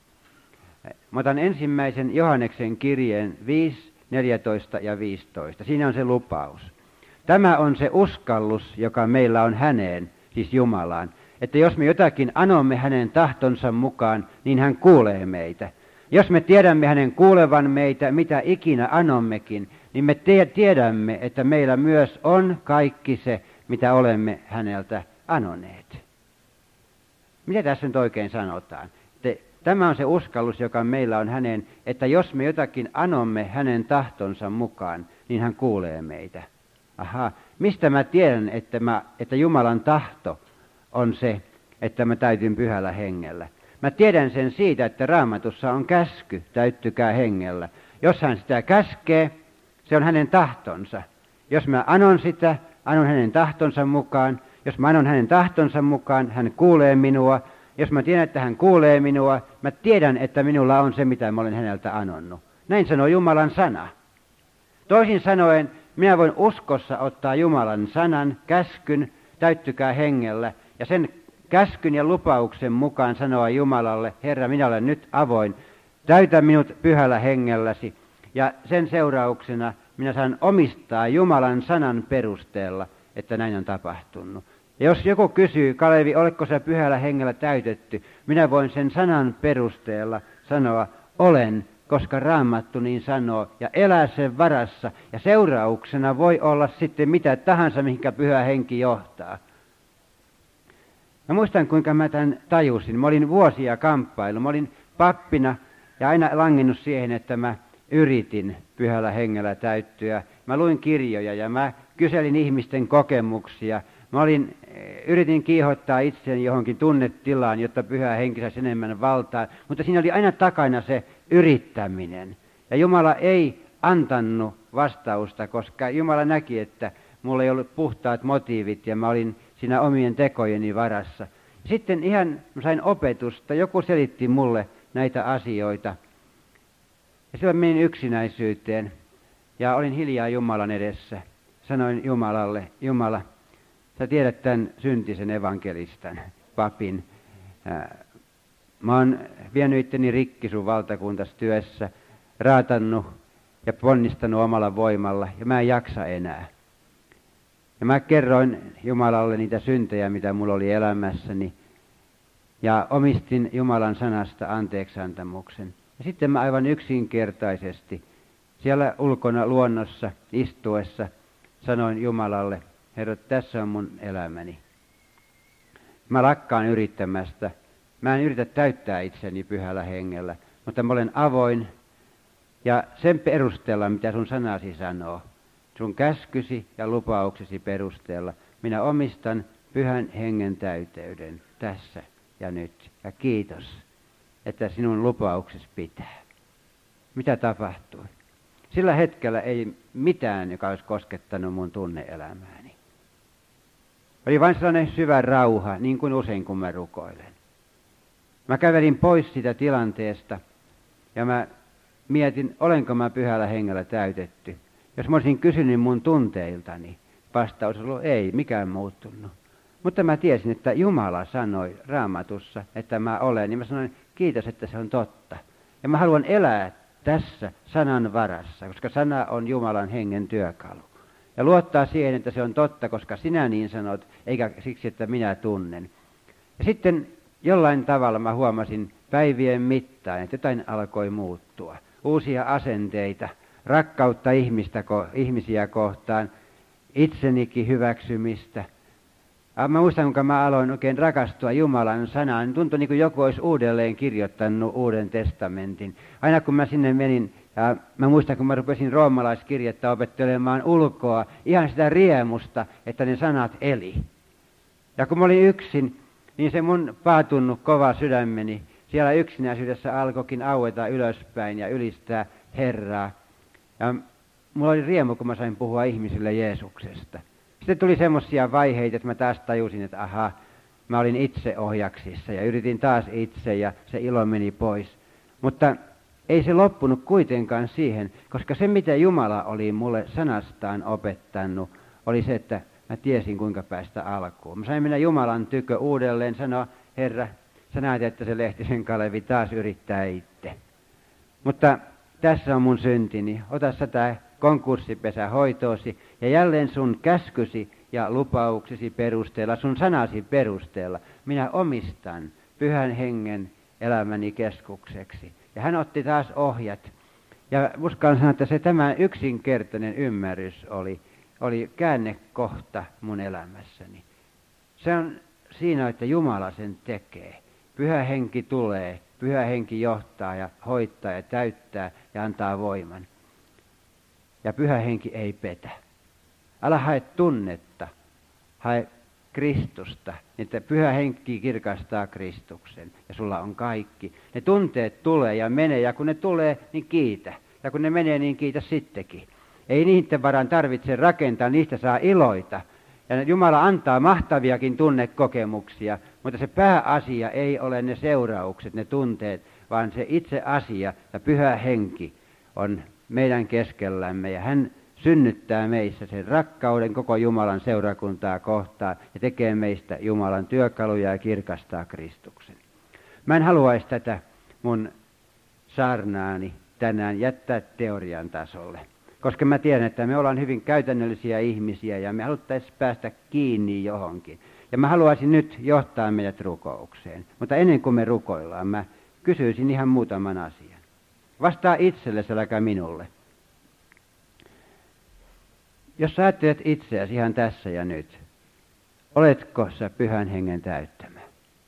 Mä otan ensimmäisen Johanneksen kirjeen 5, 14 ja 15. Siinä on se lupaus. Tämä on se uskallus, joka meillä on häneen, siis Jumalaan. Että jos me jotakin anomme hänen tahtonsa mukaan, niin hän kuulee meitä. Jos me tiedämme hänen kuulevan meitä, mitä ikinä anommekin, niin me tiedämme, että meillä myös on kaikki se, mitä olemme häneltä anoneet. Mitä tässä nyt oikein sanotaan? Tämä on se uskallus, joka meillä on hänen, että jos me jotakin anomme hänen tahtonsa mukaan, niin hän kuulee meitä. Aha, mistä mä tiedän, että Jumalan tahto on se, että mä täytyn pyhällä hengellä? Mä tiedän sen siitä, että Raamatussa on käsky, täyttykää hengellä. Jos hän sitä käskee, se on hänen tahtonsa. Jos mä anon sitä, anon hänen tahtonsa mukaan. Jos mä anon hänen tahtonsa mukaan, hän kuulee minua. Jos mä tiedän, että hän kuulee minua, mä tiedän, että minulla on se, mitä mä olen häneltä anonnut. Näin sanoo Jumalan sana. Toisin sanoen, minä voin uskossa ottaa Jumalan sanan, käskyn, täyttykää hengellä, ja sen käskyn ja lupauksen mukaan sanoa Jumalalle: Herra, minä olen nyt avoin, täytä minut pyhällä hengelläsi. Ja sen seurauksena minä saan omistaa Jumalan sanan perusteella, että näin on tapahtunut. Ja jos joku kysyy: Kalevi, oletko sä pyhällä hengellä täytetty? Minä voin sen sanan perusteella sanoa: olen, koska Raamattu niin sanoo, ja elää sen varassa. Ja seurauksena voi olla sitten mitä tahansa, mihinkä pyhä henki johtaa. Mä muistan, kuinka mä tämän tajusin. Mä olin vuosia kamppailu. Mä olin pappina ja aina langennut siihen, että mä yritin pyhällä hengellä täyttyä. Mä luin kirjoja ja mä kyselin ihmisten kokemuksia. Yritin kiihottaa itseäni johonkin tunnetilaan, jotta pyhä henki saisi enemmän valtaa. Mutta siinä oli aina takana se yrittäminen. Ja Jumala ei antanut vastausta, koska Jumala näki, että mulla ei ollut puhtaat motiivit ja mä olin siinä omien tekojeni varassa. Sitten ihan sain opetusta, joku selitti mulle näitä asioita. Ja silloin menin yksinäisyyteen ja olin hiljaa Jumalan edessä. Sanoin Jumalalle, Jumala, sä tiedät tämän syntisen evankelistan, papin. Mä oon vienyt itteni rikki sun valtakuntastyössä, raatannut ja ponnistanut omalla voimalla ja mä en jaksa enää. Ja mä kerroin Jumalalle niitä syntejä, mitä mulla oli elämässäni ja omistin Jumalan sanasta anteeksiantamuksen. Ja sitten mä aivan yksinkertaisesti siellä ulkona luonnossa istuessa sanoin Jumalalle, Herra, tässä on mun elämäni. Mä lakkaan yrittämästä. Mä en yritä täyttää itseni pyhällä hengellä, mutta mä olen avoin ja sen perusteella, mitä sun sanasi sanoo, sun käskysi ja lupauksesi perusteella, minä omistan pyhän hengen täyteyden tässä ja nyt. Ja kiitos, että sinun lupauksesi pitää. Mitä tapahtui? Sillä hetkellä ei mitään, joka olisi koskettanut mun tunne-elämääni. Oli vain sellainen syvä rauha, niin kuin usein kun mä rukoilen. Mä kävelin pois siitä tilanteesta ja mä mietin, olenko mä pyhällä hengellä täytetty. Jos mä olisin kysynyt mun tunteiltani, vastaus oli ei, mikään muuttunut. Mutta mä tiesin, että Jumala sanoi Raamatussa, että mä olen, niin mä sanoin, kiitos, että se on totta. Ja mä haluan elää tässä sanan varassa, koska sana on Jumalan hengen työkalu. Ja luottaa siihen, että se on totta, koska sinä niin sanot, eikä siksi, että minä tunnen. Ja sitten jollain tavalla mä huomasin päivien mittaan, että jotain alkoi muuttua. Uusia asenteita, rakkautta ihmisiä kohtaan, itsenikin hyväksymistä. Mä muistan, kun mä aloin oikein rakastua Jumalan sanaan, niin tuntui niin kuin joku olisi uudelleen kirjoittanut Uuden testamentin. Aina kun mä sinne menin, ja mä muistan, kun mä rupesin roomalaiskirjettä opettelemaan ulkoa, ihan sitä riemusta, että ne sanat eli. Ja kun mä olin yksin, niin se mun paatunut kova sydämeni siellä yksinäisyydessä alkoikin aueta ylöspäin ja ylistää Herraa. Ja mulla oli riemu, kun mä sain puhua ihmisille Jeesuksesta. Sitten tuli semmoisia vaiheita, että mä taas tajusin, että aha, mä olin itse ohjaksissa ja yritin taas itse ja se ilo meni pois. Mutta ei se loppunut kuitenkaan siihen, koska se mitä Jumala oli mulle sanastaan opettanut, oli se, että mä tiesin kuinka päästä alkuun. Mä sain mennä Jumalan tykö uudelleen sanoa, Herra, sä näet, että se Lehtisen Kalevi taas yrittää itse. Mutta tässä on mun syntini, ota sä tää konkurssipesä hoitoosi ja jälleen sun käskysi ja lupauksesi perusteella, sun sanasi perusteella, minä omistan pyhän hengen elämäni keskukseksi. Ja hän otti taas ohjat. Ja uskallan sanoa, että se tämä yksinkertainen ymmärrys oli käännekohta mun elämässäni. Se on siinä, että Jumala sen tekee. Pyhä henki tulee, pyhä henki johtaa ja hoitaa ja täyttää ja antaa voiman. Ja pyhä henki ei petä. Älä hae tunnetta, hae Kristusta, niin että pyhä henki kirkastaa Kristuksen ja sulla on kaikki. Ne tunteet tulee ja menee ja kun ne tulee, niin kiitä. Ja kun ne menee, niin kiitä sittenkin. Ei niiden varaan tarvitse rakentaa, niistä saa iloita. Ja Jumala antaa mahtaviakin tunnekokemuksia, mutta se pääasia ei ole ne seuraukset, ne tunteet, vaan se itse asia ja pyhä henki on meidän keskellämme ja hän synnyttää meissä sen rakkauden koko Jumalan seurakuntaa kohtaan ja tekee meistä Jumalan työkaluja ja kirkastaa Kristuksen. Mä en haluaisi tätä mun saarnaani tänään jättää teorian tasolle, koska mä tiedän, että me ollaan hyvin käytännöllisiä ihmisiä ja me haluttaisiin päästä kiinni johonkin. Ja mä haluaisin nyt johtaa meidät rukoukseen, mutta ennen kuin me rukoillaan, mä kysyisin ihan muutaman asian. Vastaa itsellesi, äläkä minulle. Jos sä ajattelet itseäsi ihan tässä ja nyt, oletko sä pyhän hengen täyttämä?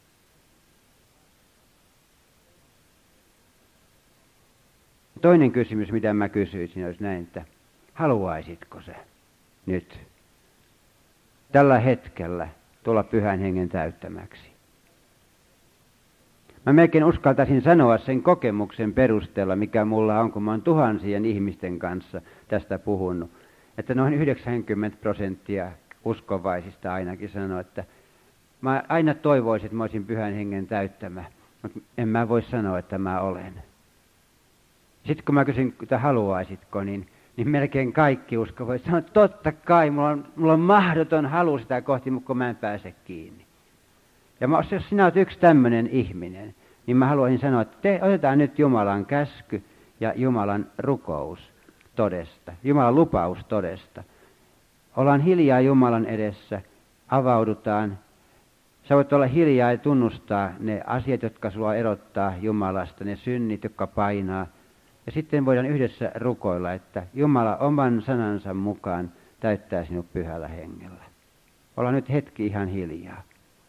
Toinen kysymys, mitä mä kysyisin, olisi näin, että haluaisitko sä nyt tällä hetkellä tulla pyhän hengen täyttämäksi? Mä melkein uskaltaisin sanoa sen kokemuksen perusteella, mikä mulla on, kun mä oon tuhansien ihmisten kanssa tästä puhunut, että noin 90% uskovaisista ainakin sanoo, että Mä aina toivoisin, että mä olisin Pyhän Hengen täyttämä, mutta en mä voi sanoa, että mä olen. Sitten kun mä kysyn, että haluaisitko, niin melkein kaikki usko voi sanoa, että totta kai, mulla on mahdoton halu sitä kohti, mutta kun mä en pääse kiinni. Ja jos sinä olet yksi tämmöinen ihminen, niin mä haluaisin sanoa, että otetaan nyt Jumalan käsky ja Jumalan rukous todesta, Jumalan lupaus todesta. Ollaan hiljaa Jumalan edessä, avaudutaan. Sä voit olla hiljaa ja tunnustaa ne asiat, jotka sua erottaa Jumalasta, ne synnit, jotka painaa. Ja sitten voidaan yhdessä rukoilla, että Jumala oman sanansa mukaan täyttää sinut Pyhällä Hengellä. Ollaan nyt hetki ihan hiljaa.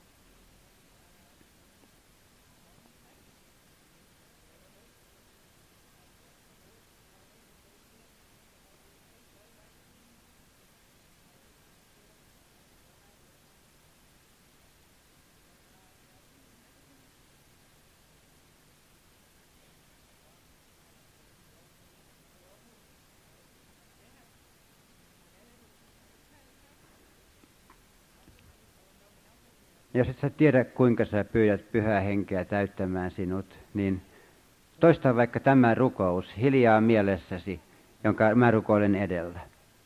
Jos et sä tiedä, kuinka sä pyydät Pyhää Henkeä täyttämään sinut, niin toista vaikka tämä rukous hiljaa mielessäsi, jonka mä rukoilen edellä.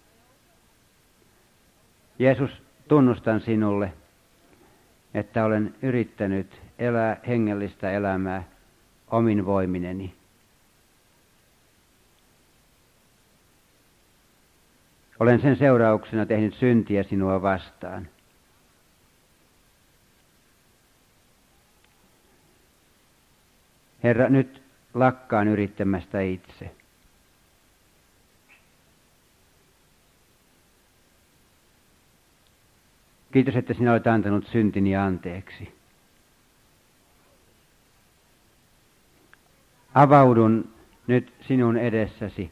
Jeesus, tunnustan sinulle, että olen yrittänyt elää hengellistä elämää omin voimineni. Olen sen seurauksena tehnyt syntiä sinua vastaan. Herra, nyt lakkaan yrittämästä itse. Kiitos, että sinä olet antanut syntini anteeksi. Avaudun nyt sinun edessäsi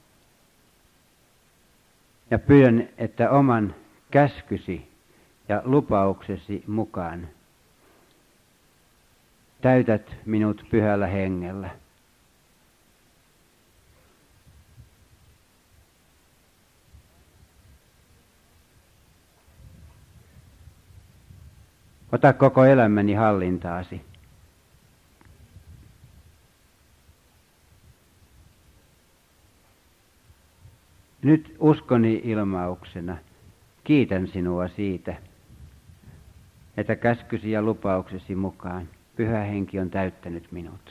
ja pyydän, että oman käskysi ja lupauksesi mukaan täytät minut Pyhällä Hengellä. Ota koko elämäni hallintaasi. Nyt uskoni ilmauksena kiitän sinua siitä, että käskysi ja lupauksesi mukaan Pyhä Henki on täyttänyt minut.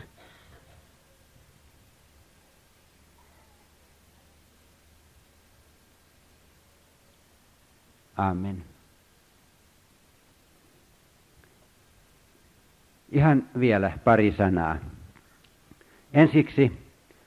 Amen. Ihan vielä pari sanaa. Ensiksi,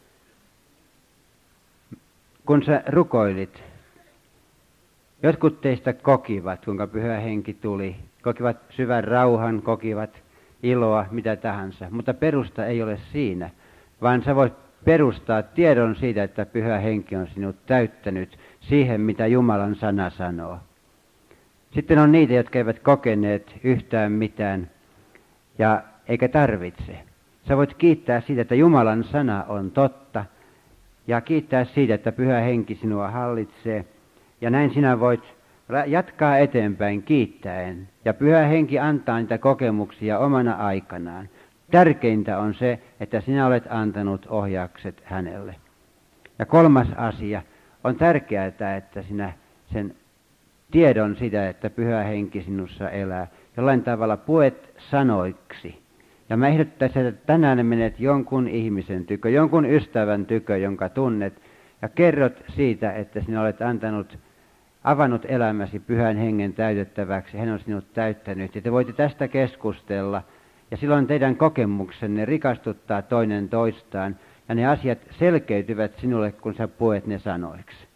kun sä rukoilit, jotkut teistä kokivat, kuinka Pyhä Henki tuli, kokivat syvän rauhan, kokivat iloa, mitä tahansa, mutta perusta ei ole siinä, vaan sä voit perustaa tiedon siitä, että Pyhä Henki on sinut täyttänyt siihen, mitä Jumalan sana sanoo. Sitten on niitä, jotka eivät kokeneet yhtään mitään, ja eikä tarvitse. Sä voit kiittää siitä, että Jumalan sana on totta, ja kiittää siitä, että Pyhä Henki sinua hallitsee, ja näin sinä voit jatkaa eteenpäin kiittäen, ja Pyhä Henki antaa niitä kokemuksia omana aikanaan. Tärkeintä on se, että sinä olet antanut ohjaukset hänelle. Ja kolmas asia, on tärkeää, että sinä sen tiedon sitä, että Pyhä Henki sinussa elää, jollain tavalla puet sanoiksi. Ja mä ehdottaisin, että tänään menet jonkun ihmisen tykö, jonkun ystävän tykö, jonka tunnet, ja kerrot siitä, että sinä olet avannut elämäsi Pyhän Hengen täytettäväksi, hän on sinut täyttänyt, ja te voitte tästä keskustella, ja silloin teidän kokemuksenne rikastuttaa toinen toistaan, ja ne asiat selkeytyvät sinulle, kun sä puet ne sanoiksi.